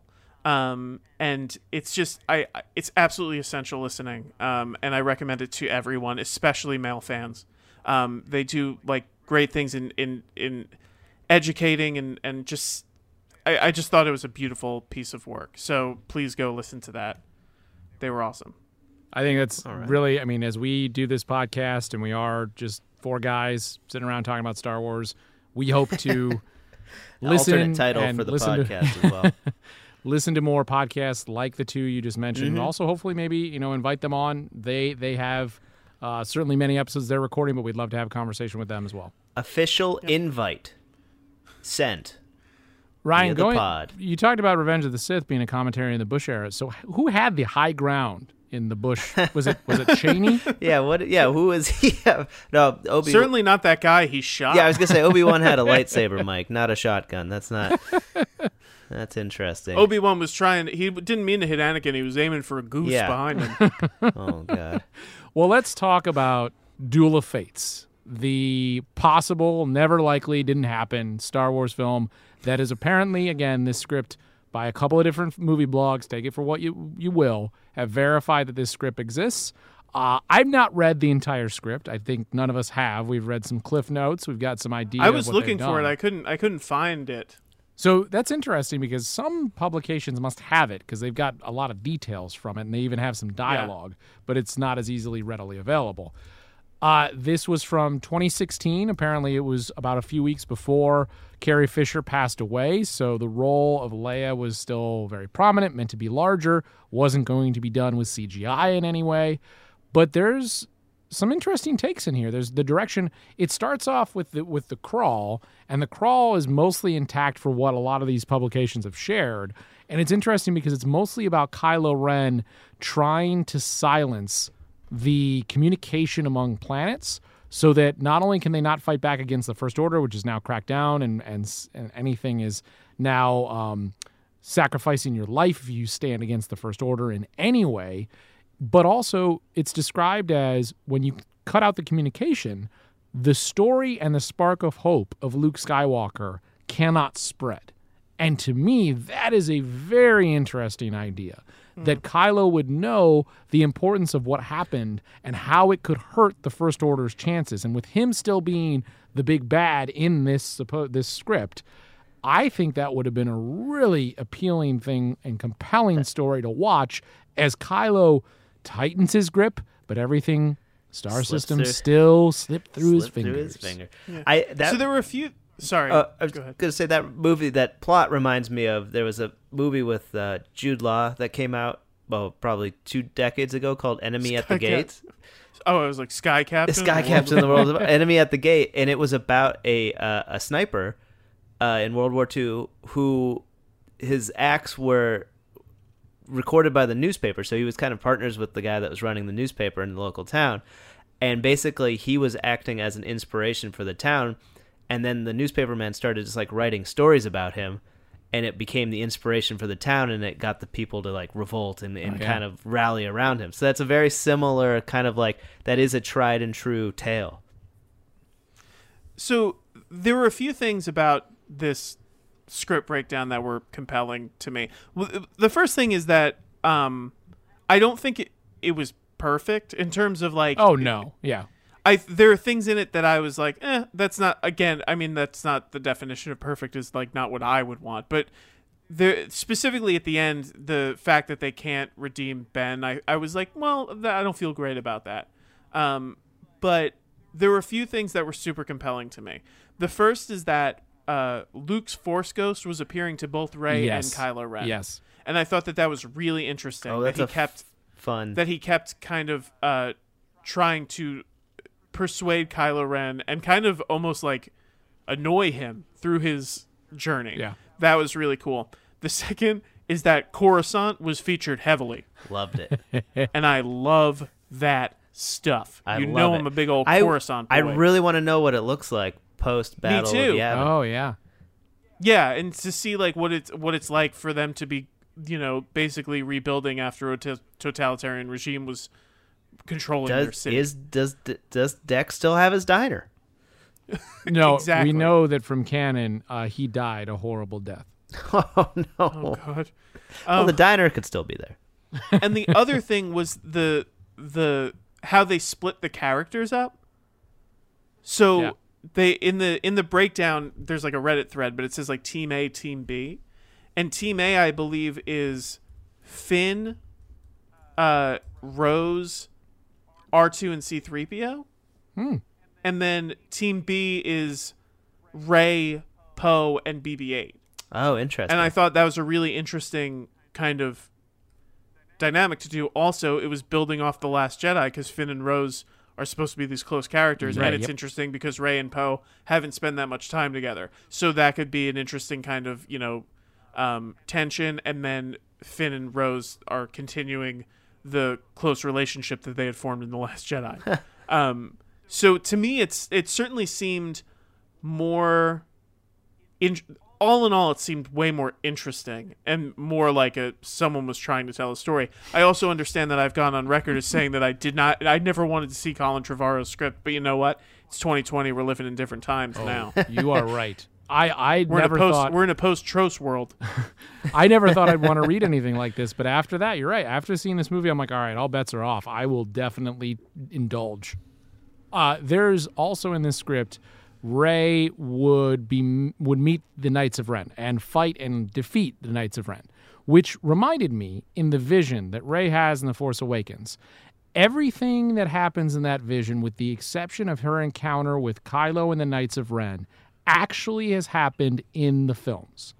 Um, and it's just, I, I- it's absolutely essential listening. Um, and I recommend it to everyone, especially male fans. Um, they do like great things in, in, in educating and, and just, I, I just thought it was a beautiful piece of work. So please go listen to that. They were awesome. I think that's right. really, I mean, as we do this podcast and we are just four guys sitting around talking about Star Wars, we hope to listen Alternate title and for the listen podcast to, as well. listen to more podcasts like the two you just mentioned, Mm-hmm. and also hopefully maybe, you know, invite them on. They they have uh, certainly many episodes they're recording, but we'd love to have a conversation with them as well. Official invite sent. Ryan, Via the going, pod. you talked about Revenge of the Sith being a commentary in the Bush era. So who had the high ground in the Bush? Was it was it Cheney? Yeah, what? Yeah, who was he? No, Obi. Certainly not that guy he shot. Yeah, I was gonna say Obi-Wan had a lightsaber, Mike, not a shotgun. That's not. That's interesting. Obi-Wan was trying, he didn't mean to hit Anakin. He was aiming for a goose Yeah. behind him. Oh God. Well, let's talk about Duel of Fates, the possible, never likely, didn't happen Star Wars film that is apparently, again, this script by a couple of different movie blogs, take it for what you you will, have verified that this script exists. Uh, I've not read the entire script. I think none of us have. We've read some cliff notes. We've got some idea. I of was what looking they've for it. done. I couldn't, I couldn't find it. So that's interesting because some publications must have it because they've got a lot of details from it and they even have some dialogue, but it's not as easily readily available. Uh, this was from twenty sixteen. Apparently, it was about a few weeks before Carrie Fisher passed away, so the role of Leia was still very prominent, meant to be larger, wasn't going to be done with C G I in any way. But there's some interesting takes in here. There's the direction. It starts off with the with the crawl, and the crawl is mostly intact for what a lot of these publications have shared. And it's interesting because it's mostly about Kylo Ren trying to silence the communication among planets so that not only can they not fight back against the First Order, which is now cracked down, and, and, and anything is now um, sacrificing your life if you stand against the First Order in any way, but also it's described as when you cut out the communication, the story and the spark of hope of Luke Skywalker cannot spread. And to me, that is a very interesting idea, that Kylo would know the importance of what happened and how it could hurt the First Order's chances. And with him still being the big bad in this suppo- this script, I think that would have been a really appealing thing and compelling story to watch as Kylo tightens his grip, but everything Star Slips System through- still slipped through his Slipped through fingers. his finger. I that So there were a few, sorry, Uh, I was go ahead. going to say that movie, that plot reminds me of, there was a movie with uh, Jude Law that came out, well, probably two decades ago called Enemy at the Sky Cap- Gate. Oh, it was like Sky Captain? The Sky Captain in the World of Enemy at the Gate. And it was about a uh, a sniper uh, in World War Two who his acts were recorded by the newspaper. So he was kind of partners with the guy that was running the newspaper in the local town. And basically he was acting as an inspiration for the town. And then the newspaperman started just like writing stories about him, and it became the inspiration for the town, and it got the people to like revolt and, and Oh, yeah. kind of rally around him. So that's a very similar kind of like, that is a tried and true tale. So there were a few things about this script breakdown that were compelling to me. Well, the first thing is that um, I don't think it, it was perfect in terms of like, Oh, no. Yeah. I there are things in it that I was like, eh, that's not, again, I mean, that's not the definition of perfect, is like not what I would want. But there, specifically at the end, the fact that they can't redeem Ben, I, I was like, well, th- I don't feel great about that. Um, but there were a few things that were super compelling to me. The first is that uh, Luke's Force Ghost was appearing to both Rey Yes. and Kylo Ren. Yes. And I thought that that was really interesting. Oh, that that's he a f- kept Fun. that he kept kind of uh, trying to persuade Kylo Ren and kind of almost like annoy him through his journey. Yeah. That was really cool. The second is that Coruscant was featured heavily, Loved it. and I love that stuff. I you love know it. I'm a big old I, Coruscant boy. I really want to know what it looks like post Battle Me of too. Yavin. Oh, yeah. Yeah, and to see like what it's what it's like for them to be, you know, basically rebuilding after a to- totalitarian regime was controlling their Does city. is does does Dex still have his diner? No, Exactly. we know that from canon, uh, he died a horrible death. Oh no! Oh God. Well, Um, the diner could still be there. and the other thing was the the how they split the characters up. So Yeah. they in the in the breakdown, there's like a Reddit thread, but it says like Team A, Team B, and Team A, I believe, is Finn, uh, Rose, R two, and C three P O, Hmm. and then Team B is Rey, Poe, and B B eight. Oh, interesting. And I thought that was a really interesting kind of dynamic to do. Also, it was building off The Last Jedi because Finn and Rose are supposed to be these close characters, Right, and it's yep. interesting because Rey and Poe haven't spent that much time together. So that could be an interesting kind of, you know, um, tension, and then Finn and Rose are continuing the close relationship that they had formed in The Last Jedi. um, so to me, it's it certainly seemed more... In, all in all, it seemed way more interesting and more like a someone was trying to tell a story. I also understand that I've gone on record as saying that I did not, I never wanted to see Colin Trevorrow's script, but you know what? It's twenty twenty. We're living in different times now. You are right. I, I We're never in a post, thought we're in a post-Tros world. I never thought I'd want to read anything like this, but after that, you're right. After seeing this movie, I'm like, all right, all bets are off. I will definitely indulge. Uh, there's also in this script, Rey would be would meet the Knights of Ren and fight and defeat the Knights of Ren, which reminded me in the vision that Rey has in The Force Awakens. Everything that happens in that vision, with the exception of her encounter with Kylo and the Knights of Ren, actually has happened in the films.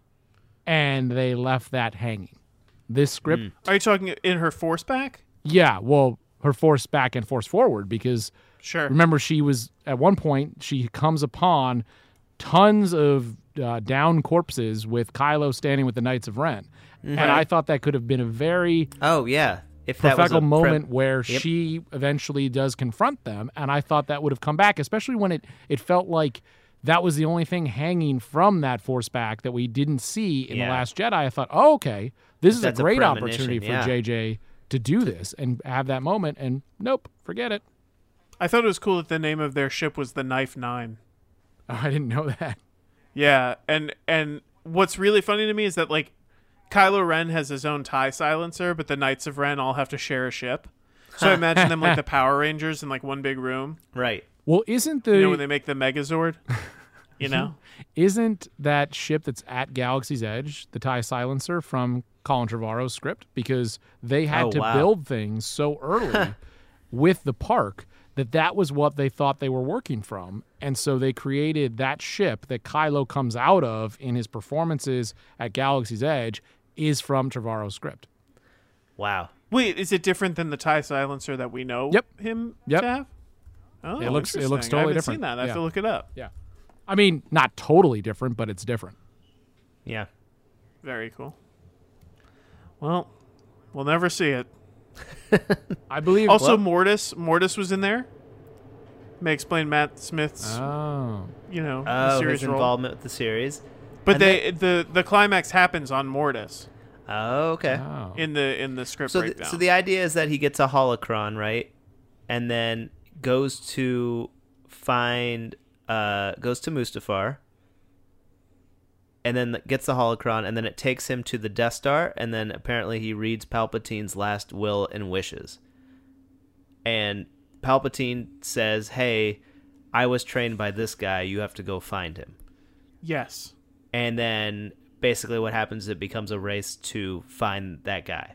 And they left that hanging. This script, Are you talking in her force back? yeah, well, her force back and force forward, because Sure. remember, she was, at one point, she comes upon tons of uh, down corpses with Kylo standing with the Knights of Ren. And I thought that could have been a very oh yeah, if that was a profound pre- moment where Yep. she eventually does confront them, and I thought that would have come back, especially when it, it felt like that was the only thing hanging from that force back that we didn't see in Yeah. The Last Jedi. I thought, oh, okay, this is That's a a great premonition, opportunity for yeah. J J to do this and have that moment, and nope, forget it. I thought it was cool that the name of their ship was the Knife Nine. Oh, I didn't know that. Yeah, and and what's really funny to me is that like Kylo Ren has his own TIE silencer, but the Knights of Ren all have to share a ship. So I imagine them like the Power Rangers in like one big room. right. Well, isn't the You know when they make the Megazord? You know? isn't that ship that's at Galaxy's Edge the TIE Silencer from Colin Trevorrow's script? Because they had Oh, to wow. build things so early with the park that that was what they thought they were working from. And so they created that ship that Kylo comes out of in his performances at Galaxy's Edge is from Trevorrow's script. Wow. Wait, is it different than the TIE silencer that we know Yep. him Yep. to have? Oh, It looks- it looks interesting. totally I haven't different. seen that. I have Yeah. to look it up. Yeah. I mean, not totally different, but it's different. Yeah. Very cool. Well, we'll never see it. I believe. Also, well- Mortis. Mortis was in there. May explain Matt Smith's, oh. you know, Oh, series his role. involvement with the series. But and they the the climax happens on Mortis Oh, okay. Oh. in the in the script So, th- breakdown. so the idea is that he gets a holocron, right? And then goes to find, uh, goes to Mustafar, and then gets the holocron, and then it takes him to the Death Star, and then apparently he reads Palpatine's last will and wishes. And Palpatine says, "Hey, I was trained by this guy. You have to go find him." yes. And then basically what happens is it becomes a race to find that guy.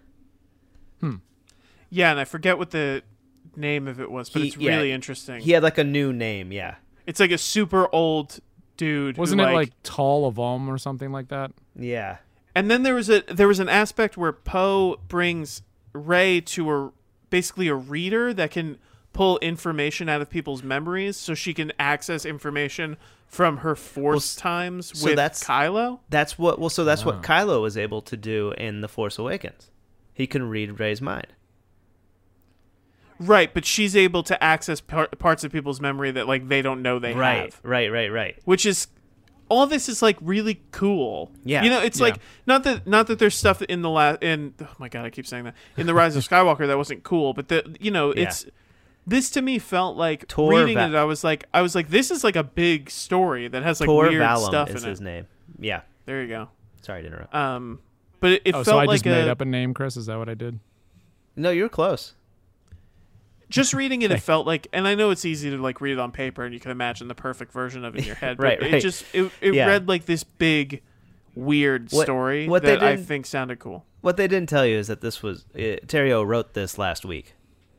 Yeah, and I forget what the name of it was, but He- it's yeah, really interesting. He had like a new name, yeah. It's like a super old dude. who, Wasn't it like Tall of Om or something like that? Yeah. And then there was a there was an aspect where Poe brings Rey to a basically a reader that can pull information out of people's memories, so she can access information from her Force Well, times so with that's- Kylo. That's what well so that's Oh. what Kylo was able to do in The Force Awakens. He can read Rey's mind. Right, but she's able to access par- parts of people's memory that like they don't know they Right, have, right, right, right. which is all this is like really cool. Yeah. you know, it's Yeah. like not that not that there's stuff in the last in oh my god, I keep saying that in the Rise of Skywalker that wasn't cool, but the you know Yeah. it's this to me felt like Tor reading Va- it. I was like I was like this is like a big story that has like Tor weird Valum stuff is in his it. name. Yeah. There you go. Sorry to interrupt. Um, but it, it Oh, felt so I like just a, made up a name, Chris? Is that what I did? No, you're close. just reading it, it felt like, and I know it's easy to like read it on paper and you can imagine the perfect version of it in your head, but Right, it right. just it, it Yeah. read like this big, weird What- story what they that I didn't- think sounded cool. What they didn't tell you is that this was uh, Terrio wrote this last week.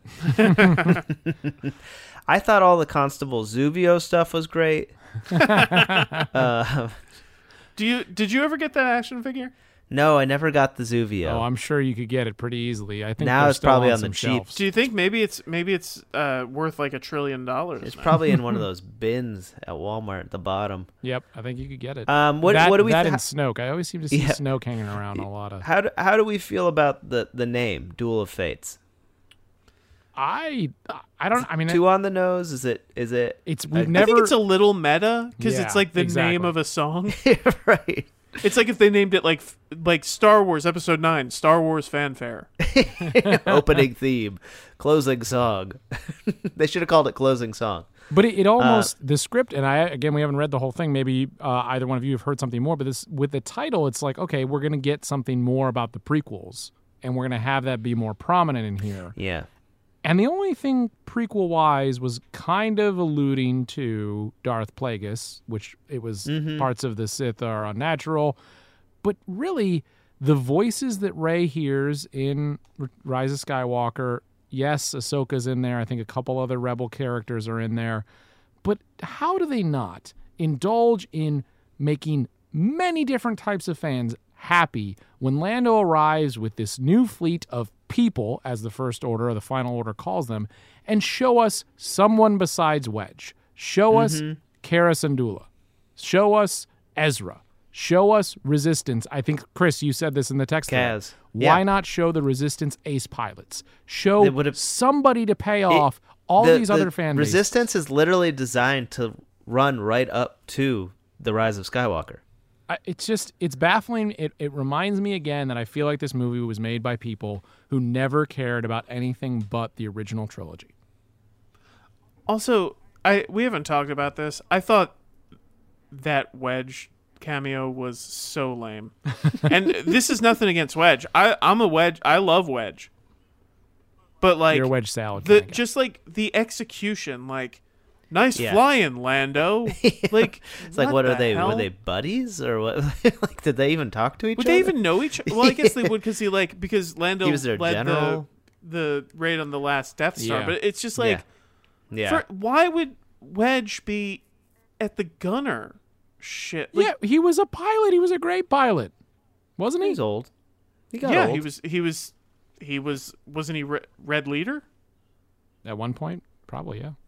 I thought all the Constable Zuvio stuff was great. uh, Do you did you ever get that action figure? no, I never got the Zuvio. Oh, I'm sure you could get it pretty easily. I think Now they're it's still probably on on the some cheap. shelves. Do you think maybe it's maybe it's uh, worth like a trillion dollars? It's now? probably in one of those bins at Walmart at the bottom. Yep, I think you could get it. Um, what that, what do we that th- and Snoke? I always seem to see Yeah. Snoke hanging around a lot of. how do, how do we feel about the, the name Duel of Fates? I I don't. I mean, Two on the nose? Is it is it it's I- we've I I never. think it's a little meta because Yeah, it's like the exactly. name of a song. right? It's like if they named it like f- like Star Wars Episode Nine, Star Wars Fanfare. Opening theme, closing song. They should have called it closing song. But it, it Uh, almost the script, and I again we haven't read the whole thing. Maybe uh, either one of you have heard something more. But this with the title, it's like okay, we're gonna get something more about the prequels, and we're gonna have that be more prominent in here. Yeah. And the only thing prequel wise was kind of alluding to Darth Plagueis, which it was parts of the Sith are unnatural, but really the voices that Rey hears in R- Rise of Skywalker. Yes, Ahsoka's in there. I think a couple other Rebel characters are in there. But how do they not indulge in making many different types of fans happy when Lando arrives with this new fleet of people, as the First Order or the Final Order calls them, and show us someone besides Wedge. Show us Cara Syndulla. Show us Ezra. Show us Resistance. I think, Chris, you said this in the text. thread. Kaz. Why Yeah. not show the Resistance ace pilots? They Show would've- somebody to pay off all The- these the other fan bases. Resistance is literally designed to run right up to the Rise of Skywalker. I- it's just it's baffling. It it reminds me again that I feel like this movie was made by people who never cared about anything but the original trilogy. Also, I we haven't talked about this. I thought that Wedge cameo was so lame. And this is nothing against Wedge. I I'm a Wedge. I love Wedge. But like You're a wedge salad. the kinda guy. just like the execution, like nice Yeah. flying, Lando. Like It's like, what the are they? hell? Were they buddies or what? Like, did they even talk to each Would other? they even know each? Well, I guess they would because he like because Lando He was their led general? the the raid on the last Death Star. Yeah. But it's just like, Yeah. for, why would Wedge be at the gunner? Shit. Like, yeah, he was a pilot. He was a great pilot, wasn't he? He's old. He got yeah, old. he was. He was. He was. Wasn't he re- Red Leader? At one point, probably, yeah.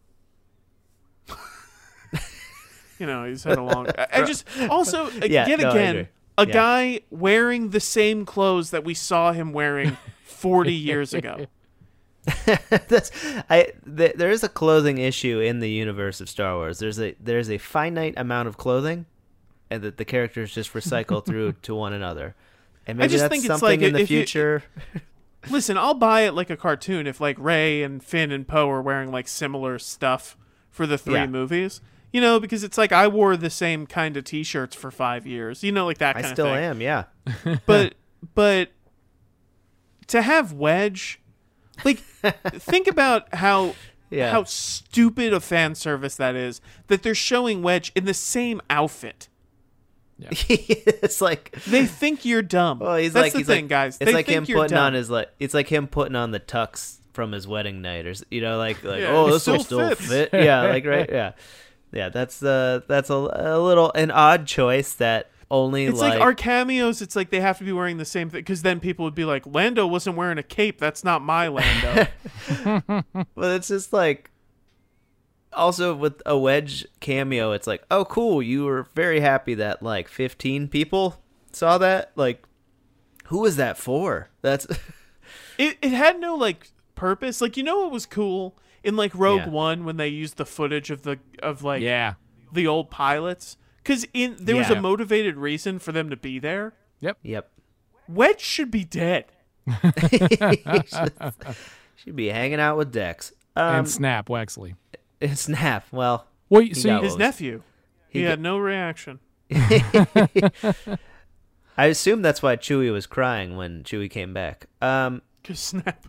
You know, he's had a long. I, I just also uh, Yeah, yet no, I again agree. a Yeah. guy wearing the same clothes that we saw him wearing forty years ago. That's I. Th- there is a clothing issue in the universe of Star Wars. There's a there's a finite amount of clothing, and that the characters just recycle through to one another. And maybe just that's think it's something like in the if you- future. Listen, I'll buy it like a cartoon if like Rey and Finn and Poe are wearing like similar stuff for the three Yeah. movies. You know, because it's like I wore the same kind of T-shirts for five years. You know, like that I kind still of thing. am. Yeah. But but to have Wedge, like, think about how Yeah. how stupid a fan service that is. That they're showing Wedge in the same outfit. It's like. They think you're dumb. Well, he's That's like the he's thing, like, guys. It's They like think him you're putting dumb. on his like. It's like him putting on the tux from his wedding night, or s- you know, like like Yeah, oh, it this will still still fits. fit. Yeah, like right. Yeah, yeah. That's uh that's a, a little an odd choice that only It's like, like, our cameos. It's like they have to be wearing the same thing because then people would be like, "Lando wasn't wearing a cape. That's not my Lando." But it's just like. Also, with a Wedge cameo, it's like, oh, cool. You were very happy that like fifteen people saw that. Like, who was that for? That's it it had no like purpose. Like, you know what was cool in like Rogue Yeah. One when they used the footage of the of like Yeah. the old pilots because in there was Yeah. a motivated reason for them to be there. Yep. yep. Wedge should be dead. Should be hanging out with Dex. Um, and Snap Wexley. Snap. Well, Well, so got you, His was- nephew. He, he had got- no reaction. I assume that's why Chewie was crying when Chewie came back. Um, Just snap.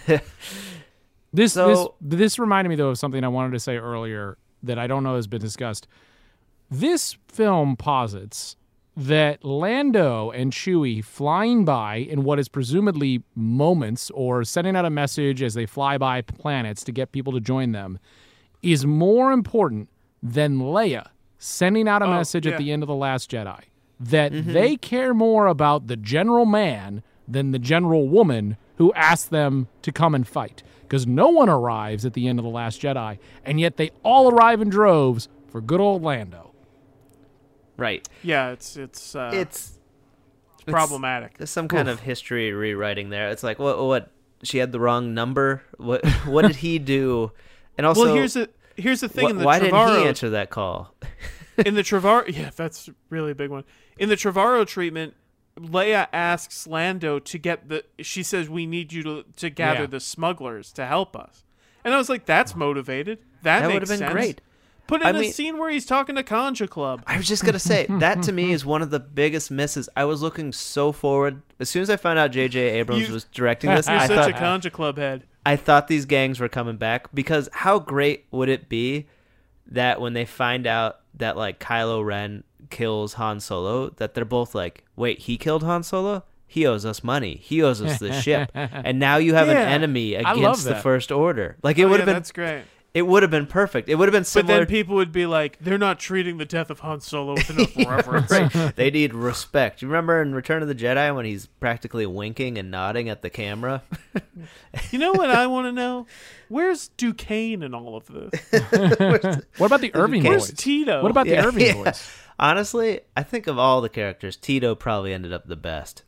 This, So- this this reminded me though of something I wanted to say earlier that I don't know has been discussed. This film posits that Lando and Chewie flying by in what is presumably moments or sending out a message as they fly by planets to get people to join them is more important than Leia sending out a Oh, message yeah. at the end of The Last Jedi. That they care more about the general man than the general woman who asked them to come and fight. Because no one arrives at the end of The Last Jedi, and yet they all arrive in droves for good old Lando. right. Yeah, it's it's uh, It's it's problematic. There's some kind of history rewriting there. It's like, what? What? She had the wrong number. What? What did he do? And also, well, here's the here's the thing wh- in the why didn't Trevorrow he answer that call? in the Trevorrow, yeah, that's really a big one. In the Trevorrow treatment, Leia asks Lando to get the. She says, "We need you to to gather Yeah. the smugglers to help us." And I was like, "That's motivated. That, That would makes have been sense. great. Put in I a mean- scene where he's talking to Conja Club. I was just gonna say that to me is one of the biggest misses. I was looking so forward as soon as I found out J J Abrams You- was directing this. You're I such thought a Conja Club head. I thought these gangs were coming back because how great would it be that when they find out that like Kylo Ren kills Han Solo, that they're both like, wait, he killed Han Solo? He owes us money. He owes us the ship. And now you have Yeah, an enemy I love against the that. First Order. Like it Oh, would yeah, have been that's great. it would have been perfect. It would have been But similar. then people would be like, "They're not treating the death of Han Solo with enough reverence." Right. They need respect. You remember in Return of the Jedi when he's practically winking and nodding at the camera? You know what I want to know? Where's Duquesne in all of this? What about the Irving Where's boys? Tito? What about the Yeah, Irving yeah. boys? Honestly, I think of all the characters, Tito probably ended up the best.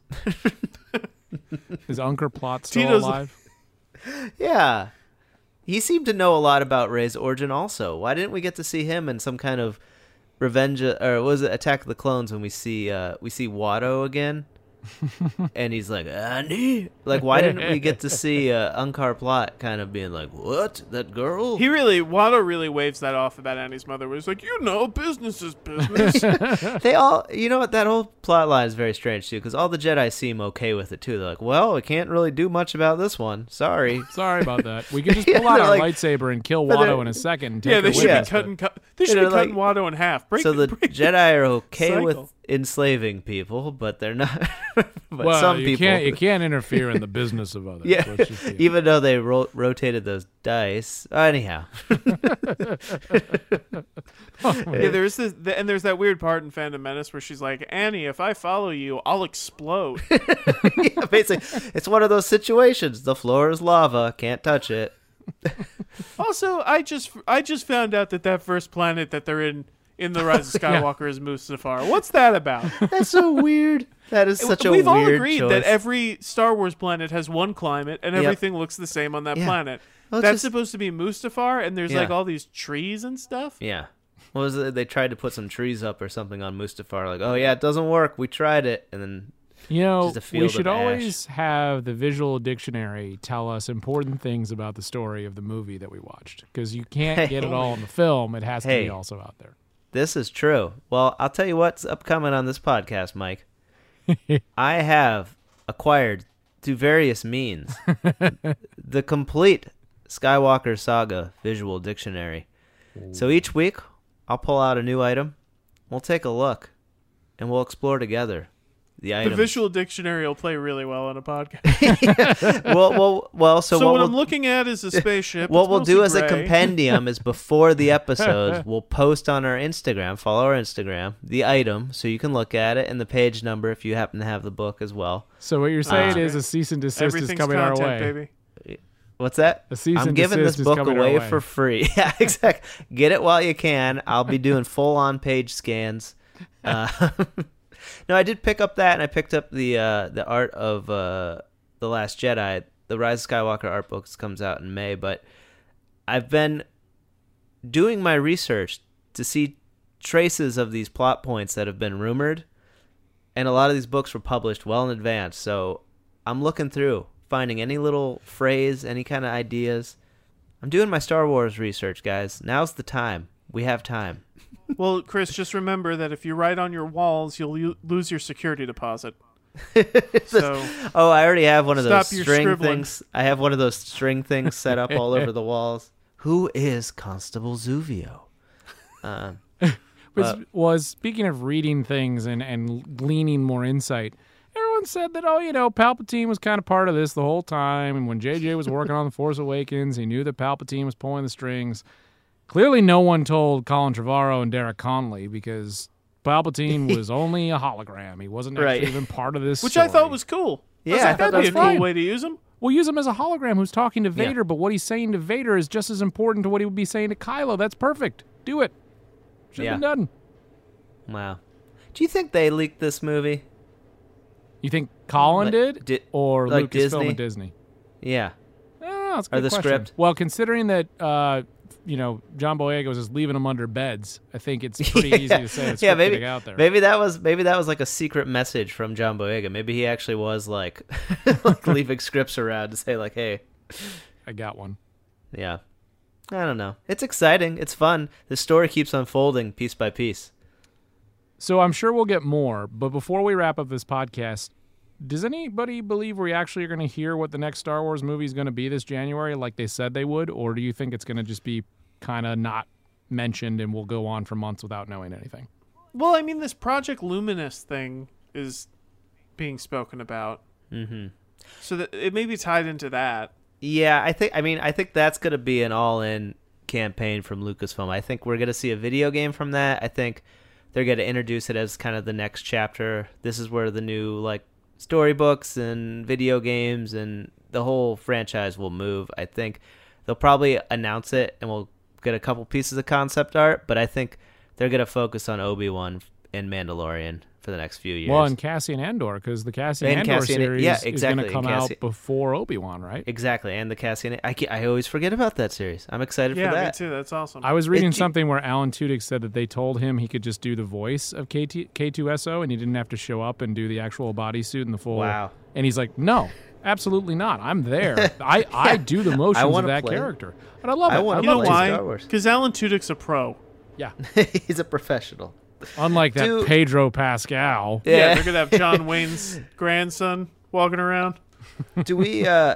Is Unker Plot still Tito's- alive? Yeah. He seemed to know a lot about Rey's origin also. Why didn't we get to see him in some kind of Revenge or was it Attack of the Clones when we see uh we see Watto again? And he's like, Andy? Like, why didn't we get to see uh, Unkar Plot kind of being like, what? That girl? He really, Watto really waves that off about Annie's mother. Where he's like, you know, business is business. They all, you know what, that whole plot line is very strange too, because all the Jedi seem okay with it too. They're like, well, we can't really do much about this one. Sorry. Sorry about that. We could just Yeah, pull out they're our like- lightsaber and kill but they're- Watto in a second. And take yeah, her they with should Yeah. us, be cutting. but- Cut, they should You be know, cutting like- Watto in half. Break, So the break- Jedi are okay cycle. with enslaving people, but they're not. but well, some you people, can't you can't interfere in the business of others. yeah, Let's just be- even though they ro- rotated those dice. Anyhow, Yeah, there's this, the, and there's that weird part in Phantom Menace where she's like, Annie, if I follow you, I'll explode. yeah, basically, it's one of those situations. The floor is lava, can't touch it. Also, I just, I just found out that that first planet that they're in in the Rise of Skywalker is Mustafar. What's that about? That's so weird. That is such a We've weird all agreed choice. that every Star Wars planet has one climate and Yep. everything looks the same on that Yeah. planet. Well, it's That's just- supposed to be Mustafar, and there's Yeah. like all these trees and stuff. Yeah. What was it? They tried to put some trees up or something on Mustafar. Like, oh yeah, it doesn't work. We tried it, and then You know, Just a field we of should ash. always have the visual dictionary tell us important things about the story of the movie that we watched. Because you can't get it all in the film. It has to Hey. be also out there. this is true. Well, I'll tell you what's upcoming on this podcast, Mike. I have acquired through various means the complete Skywalker Saga visual dictionary. So each week, I'll pull out a new item. We'll take a look, and we'll explore together the The items. visual dictionary will play really well on a podcast. well, well, well. So, So, what what we'll, I'm looking at is a spaceship. what It's we'll do mostly as a gray. compendium is before the episodes, we'll post on our Instagram, follow our Instagram, the item, so you can look at it, and the page number if you happen to have the book as well. So what you're saying Uh, is a cease and desist Everything's is coming our content, way. baby. What's that? A cease I'm and giving this desist is book coming our away way. for free. Yeah, exactly. Get it while you can. I'll be doing full-on page scans. Uh, no, I did pick up that, and I picked up the uh, the art of uh, The Last Jedi. The Rise of Skywalker art books comes out in May, but I've been doing my research to see traces of these plot points that have been rumored, and a lot of these books were published well in advance, so I'm looking through, finding any little phrase, any kind of ideas. I'm doing my Star Wars research, guys. Now's the time. We have time. Well, Chris, just remember that if you write on your walls, you'll u- lose your security deposit. So Oh, I already have one of those Stop your string scribbling. things. I have one of those string things set up all over the walls. Who is Constable Zuvio? Um, Was, Uh, was speaking of reading things and, and gleaning more insight, everyone said that, oh, you know, Palpatine was kind of part of this the whole time. And when J J was working on The Force Awakens, he knew that Palpatine was pulling the strings. Clearly, no one told Colin Trevorrow and Derek Conley because Palpatine was only a hologram. He wasn't actually Right. even part of this Which story. I thought was cool. Yeah, I, was I like, thought that'd be that a was cool fine. way to use him. We'll use him as a hologram who's talking to Yeah. Vader, but what he's saying to Vader is just as important to what he would be saying to Kylo. That's perfect. Do it. Should have Yeah. been done. wow. Do you think they leaked this movie? You think Colin Like, did, di- or like Lucasfilm Disney? and Disney? Yeah. I don't know. That's a Or good the question. script? Well, considering that uh, you know John Boyega was just leaving them under beds, I think it's pretty easy to say it's yeah, script maybe getting out there. maybe that was maybe that was like a secret message from John Boyega. Maybe he actually was like, like leaving scripts around to say like, hey, I got one. yeah. I don't know. It's exciting. It's fun. The story keeps unfolding piece by piece. So I'm sure we'll get more, but before we wrap up this podcast, does anybody believe we actually are going to hear what the next Star Wars movie is going to be this January, like they said they would, or do you think it's going to just be kind of not mentioned and we'll go on for months without knowing anything? Well, I mean, this Project Luminous thing is being spoken about, Mm-hmm. so that it may be tied into that. Yeah, I think. I mean, I think that's going to be an all-in campaign from Lucasfilm. I think we're going to see a video game from that. I think they're going to introduce it as kind of the next chapter. This is where the new like storybooks and video games and the whole franchise will move. I think they'll probably announce it and we'll get a couple pieces of concept art, but I think they're going to focus on Obi-Wan and Mandalorian for the next few years. Well, and Cassian Andor, because the Cassian And Andor Cassian- series yeah, is exactly, going to come and out Cassi- before Obi-Wan, right? Exactly, and the Cassian. I, ca- I always forget about that series. I'm excited Yeah, for me that. too. That's awesome. I was reading It- something where Alan Tudyk said that they told him he could just do the voice of K T- K two S O and he didn't have to show up and do the actual bodysuit and the full. Wow. And he's like, no, absolutely not. I'm there. I, I do the motions of wanna that play. character. And I love I it. wanna I you know love play it. why? Star Wars. Because Alan Tudyk's a pro. Yeah. He's a professional. Unlike that Do- Pedro Pascal. Yeah, Yeah. they're gonna have John Wayne's grandson walking around. do we uh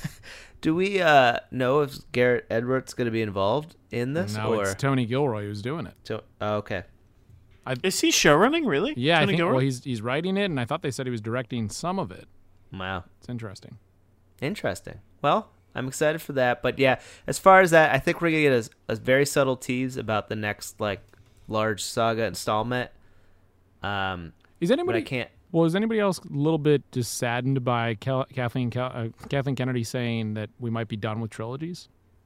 do we uh know if Garrett Edwards going to be involved in this No, or it's Tony Gilroy who's doing it. to- oh, okay. Is he showrunning? Really? Yeah, I Tony think. Gilroy? Well, he's he's writing it, and I thought they said he was directing some of it. Wow. It's interesting. Interesting. Well, I'm excited for that, but yeah, as far as that, I think we're going to get a, a very subtle tease about the next like large saga installment. Um Is but anybody? I can't Well, is anybody else a little bit just saddened by Kel- Kathleen Kel- uh, Kathleen Kennedy saying that we might be done with trilogies?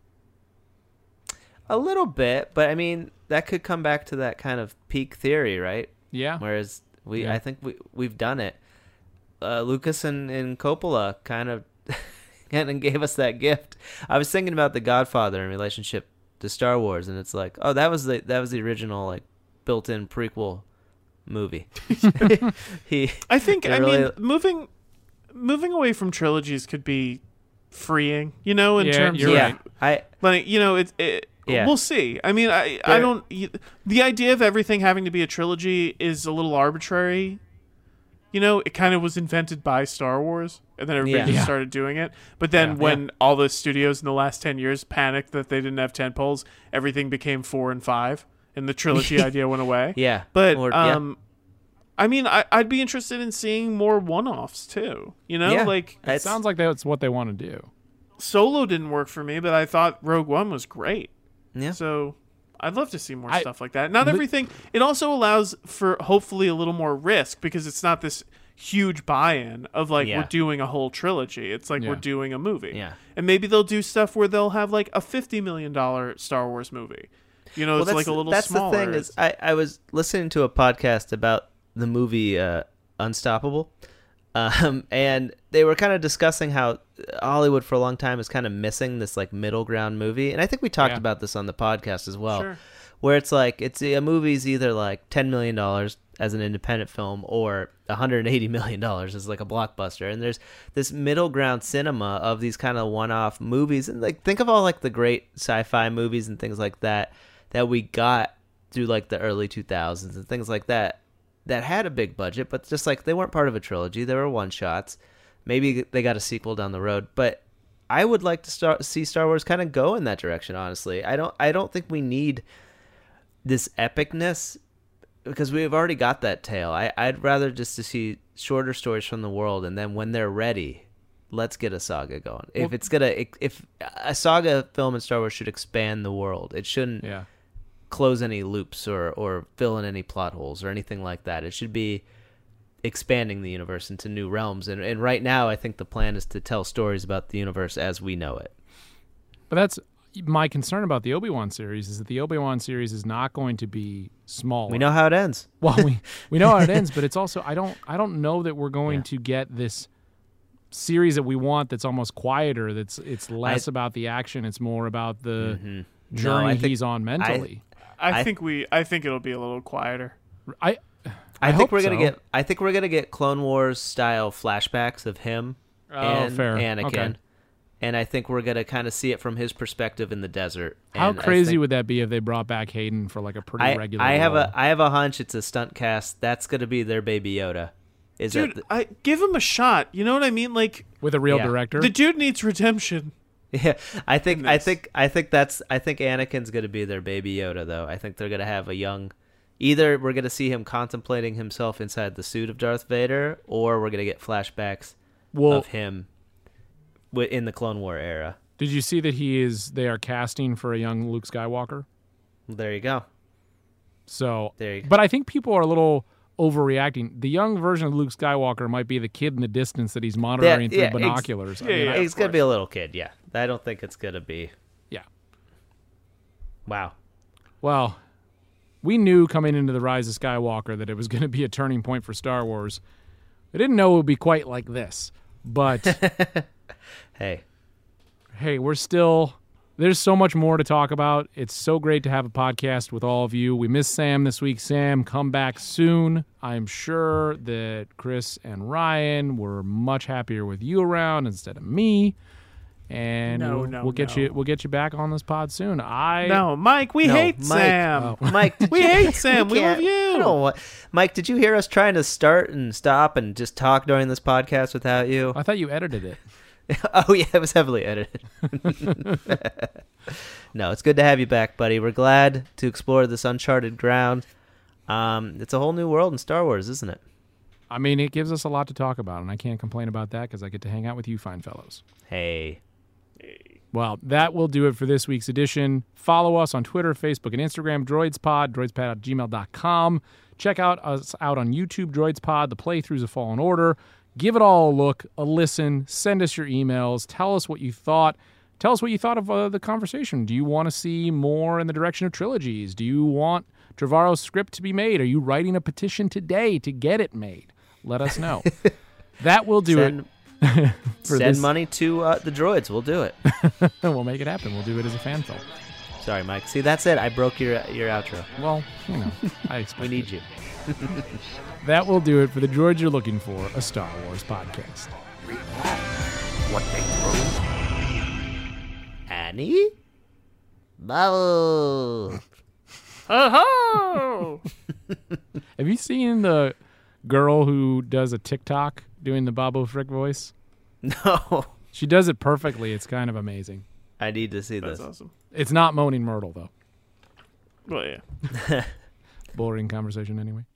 a little bit, but I mean, that could come back to that kind of peak theory, right? Yeah. Whereas we, Yeah. I think we we've done it. Uh, Lucas and, and Coppola kind of kind of gave us that gift. I was thinking about The Godfather in relationship to Star Wars, and it's like, oh, that was the that was the original like built-in prequel movie. he, I think. they I really- mean, moving moving away from trilogies could be freeing. You know, in Yeah, terms you're of yeah, right. I like you know it. it Yeah. We'll see. I mean, I I There- don't. y- The idea of everything having to be a trilogy is a little arbitrary. You know, it kind of was invented by Star Wars, and then everybody Yeah. just Yeah. started doing it. But then Yeah. when all the studios in the last ten years panicked that they didn't have tentpoles, everything became four and five, and the trilogy idea went away. yeah, But Or- yeah. um, I mean, I, I'd be interested in seeing more one-offs too. You know, Yeah. like It It's- sounds like that's what they want to do. Solo didn't work for me, but I thought Rogue One was great. yeah. So I'd love to see more I- stuff like that. Not Li- everything. It also allows for hopefully a little more risk because it's not this huge buy-in of like Yeah. we're doing a whole trilogy. It's like Yeah. we're doing a movie. Yeah. And maybe they'll do stuff where they'll have like a fifty million dollars Star Wars movie. You know, Well, it's that's like a little that's smaller. the thing is, I, I was listening to a podcast about the movie uh, Unstoppable, um, and they were kind of discussing how Hollywood for a long time is kind of missing this like middle ground movie, and I think we talked Yeah. about this on the podcast as well, Sure. where it's like it's a movie's either like ten million dollars as an independent film or one hundred eighty million dollars as like a blockbuster, and there's this middle ground cinema of these kind of one-off movies, and like think of all like the great sci-fi movies and things like that that we got through like the early two thousands and things like that that had a big budget, but just like they weren't part of a trilogy. They were one shots. Maybe they got a sequel down the road, but I would like to start see Star Wars kind of go in that direction. Honestly, I don't. I don't think we need this epicness because we've already got that tale. I, I'd rather just to see shorter stories from the world, and then when they're ready, let's get a saga going. Well, if it's gonna, if a saga film in Star Wars should expand the world, it shouldn't Yeah. close any loops or or fill in any plot holes or anything like that. It should be expanding the universe into new realms. And and right now, I think the plan is to tell stories about the universe as we know it. But that's my concern about the Obi-Wan series is that the Obi-Wan series is not going to be small. We know how it ends. Well, we we know how it ends, but it's also I don't I don't know that we're going Yeah. to get this series that we want that's almost quieter. That's it's less I- about the action. It's more about the Mhm. journey No, I think- he's on mentally. I, I- think we. I think it'll be a little quieter. I I, I think hope we're gonna so. get. I think we're gonna get Clone Wars style flashbacks of him Oh, and fair. Anakin, Okay. and I think we're gonna kind of see it from his perspective in the desert. How And I crazy think- would that be if they brought back Hayden for like a pretty I, regular I have role? a I have a hunch it's a stunt cast. That's gonna be their Baby Yoda. Is Dude, that I give him a shot. You know what I mean? Like with a real Yeah. director. the dude needs redemption. the, yeah? I think I Goodness. think I think that's I think Anakin's gonna be their Baby Yoda though. I think they're gonna have a young. Either we're gonna see him contemplating himself inside the suit of Darth Vader, or we're gonna get flashbacks well, of him wi- in the Clone War era. did you see that he is? They are casting for a young Luke Skywalker. There you go. So, There you go. but I think people are a little overreacting. The young version of Luke Skywalker might be the kid in the distance that he's monitoring through yeah, ex- binoculars. I yeah, mean, yeah. I- He's gonna be a little kid, yeah. I don't think it's gonna be. yeah. Wow. Well, we knew coming into the Rise of Skywalker that it was going to be a turning point for Star Wars. I didn't know it would be quite like this, but Hey, hey, we're still. There's so much more to talk about. It's so great to have a podcast with all of you. We miss Sam this week. Sam, come back soon. I'm sure that Chris and Ryan were much happier with you around instead of me. And No, we'll, no, we'll get no. you we'll get you back on this pod soon. I No, Mike, we No, hate Mike. Sam. Oh. Mike, did We you- hate Sam. We can't- love you. I don't want, Mike, did you hear us trying to start and stop and just talk during this podcast without you? I thought you edited it. Oh yeah, it was heavily edited. No, it's good to have you back, buddy. We're glad to explore this uncharted ground. Um, it's a whole new world in Star Wars, isn't it? I mean, it gives us a lot to talk about, and I can't complain about that because I get to hang out with you fine fellows. Hey, Well, that will do it for this week's edition. Follow us on Twitter, Facebook, and Instagram, DroidsPod, droidspod at gmail dot com. Check out us out on YouTube, DroidsPod, the playthroughs of Fallen Order. Give it all a look, a listen. Send us your emails. Tell us what you thought. Tell us what you thought of uh, the conversation. Do you want to see more in the direction of trilogies? Do you want Trevorrow's script to be made? Are you writing a petition today to get it made? Let us know. That will do send, it. for send this. money to uh, the droids. We'll do it. We'll make it happen. We'll do it as a fan film. Sorry, Mike. See, that's it. I broke your your outro. Well, you know, I expect We need you. That will do it for the droid you're looking for, a Star Wars podcast. What they throw. Annie? Bubble. Oh, Have you seen the girl who does a TikTok doing the Bobo Frick voice? No. She does it perfectly. It's kind of amazing. I need to see that's this. awesome. It's not Moaning Myrtle, though. Well, yeah. Boring conversation anyway.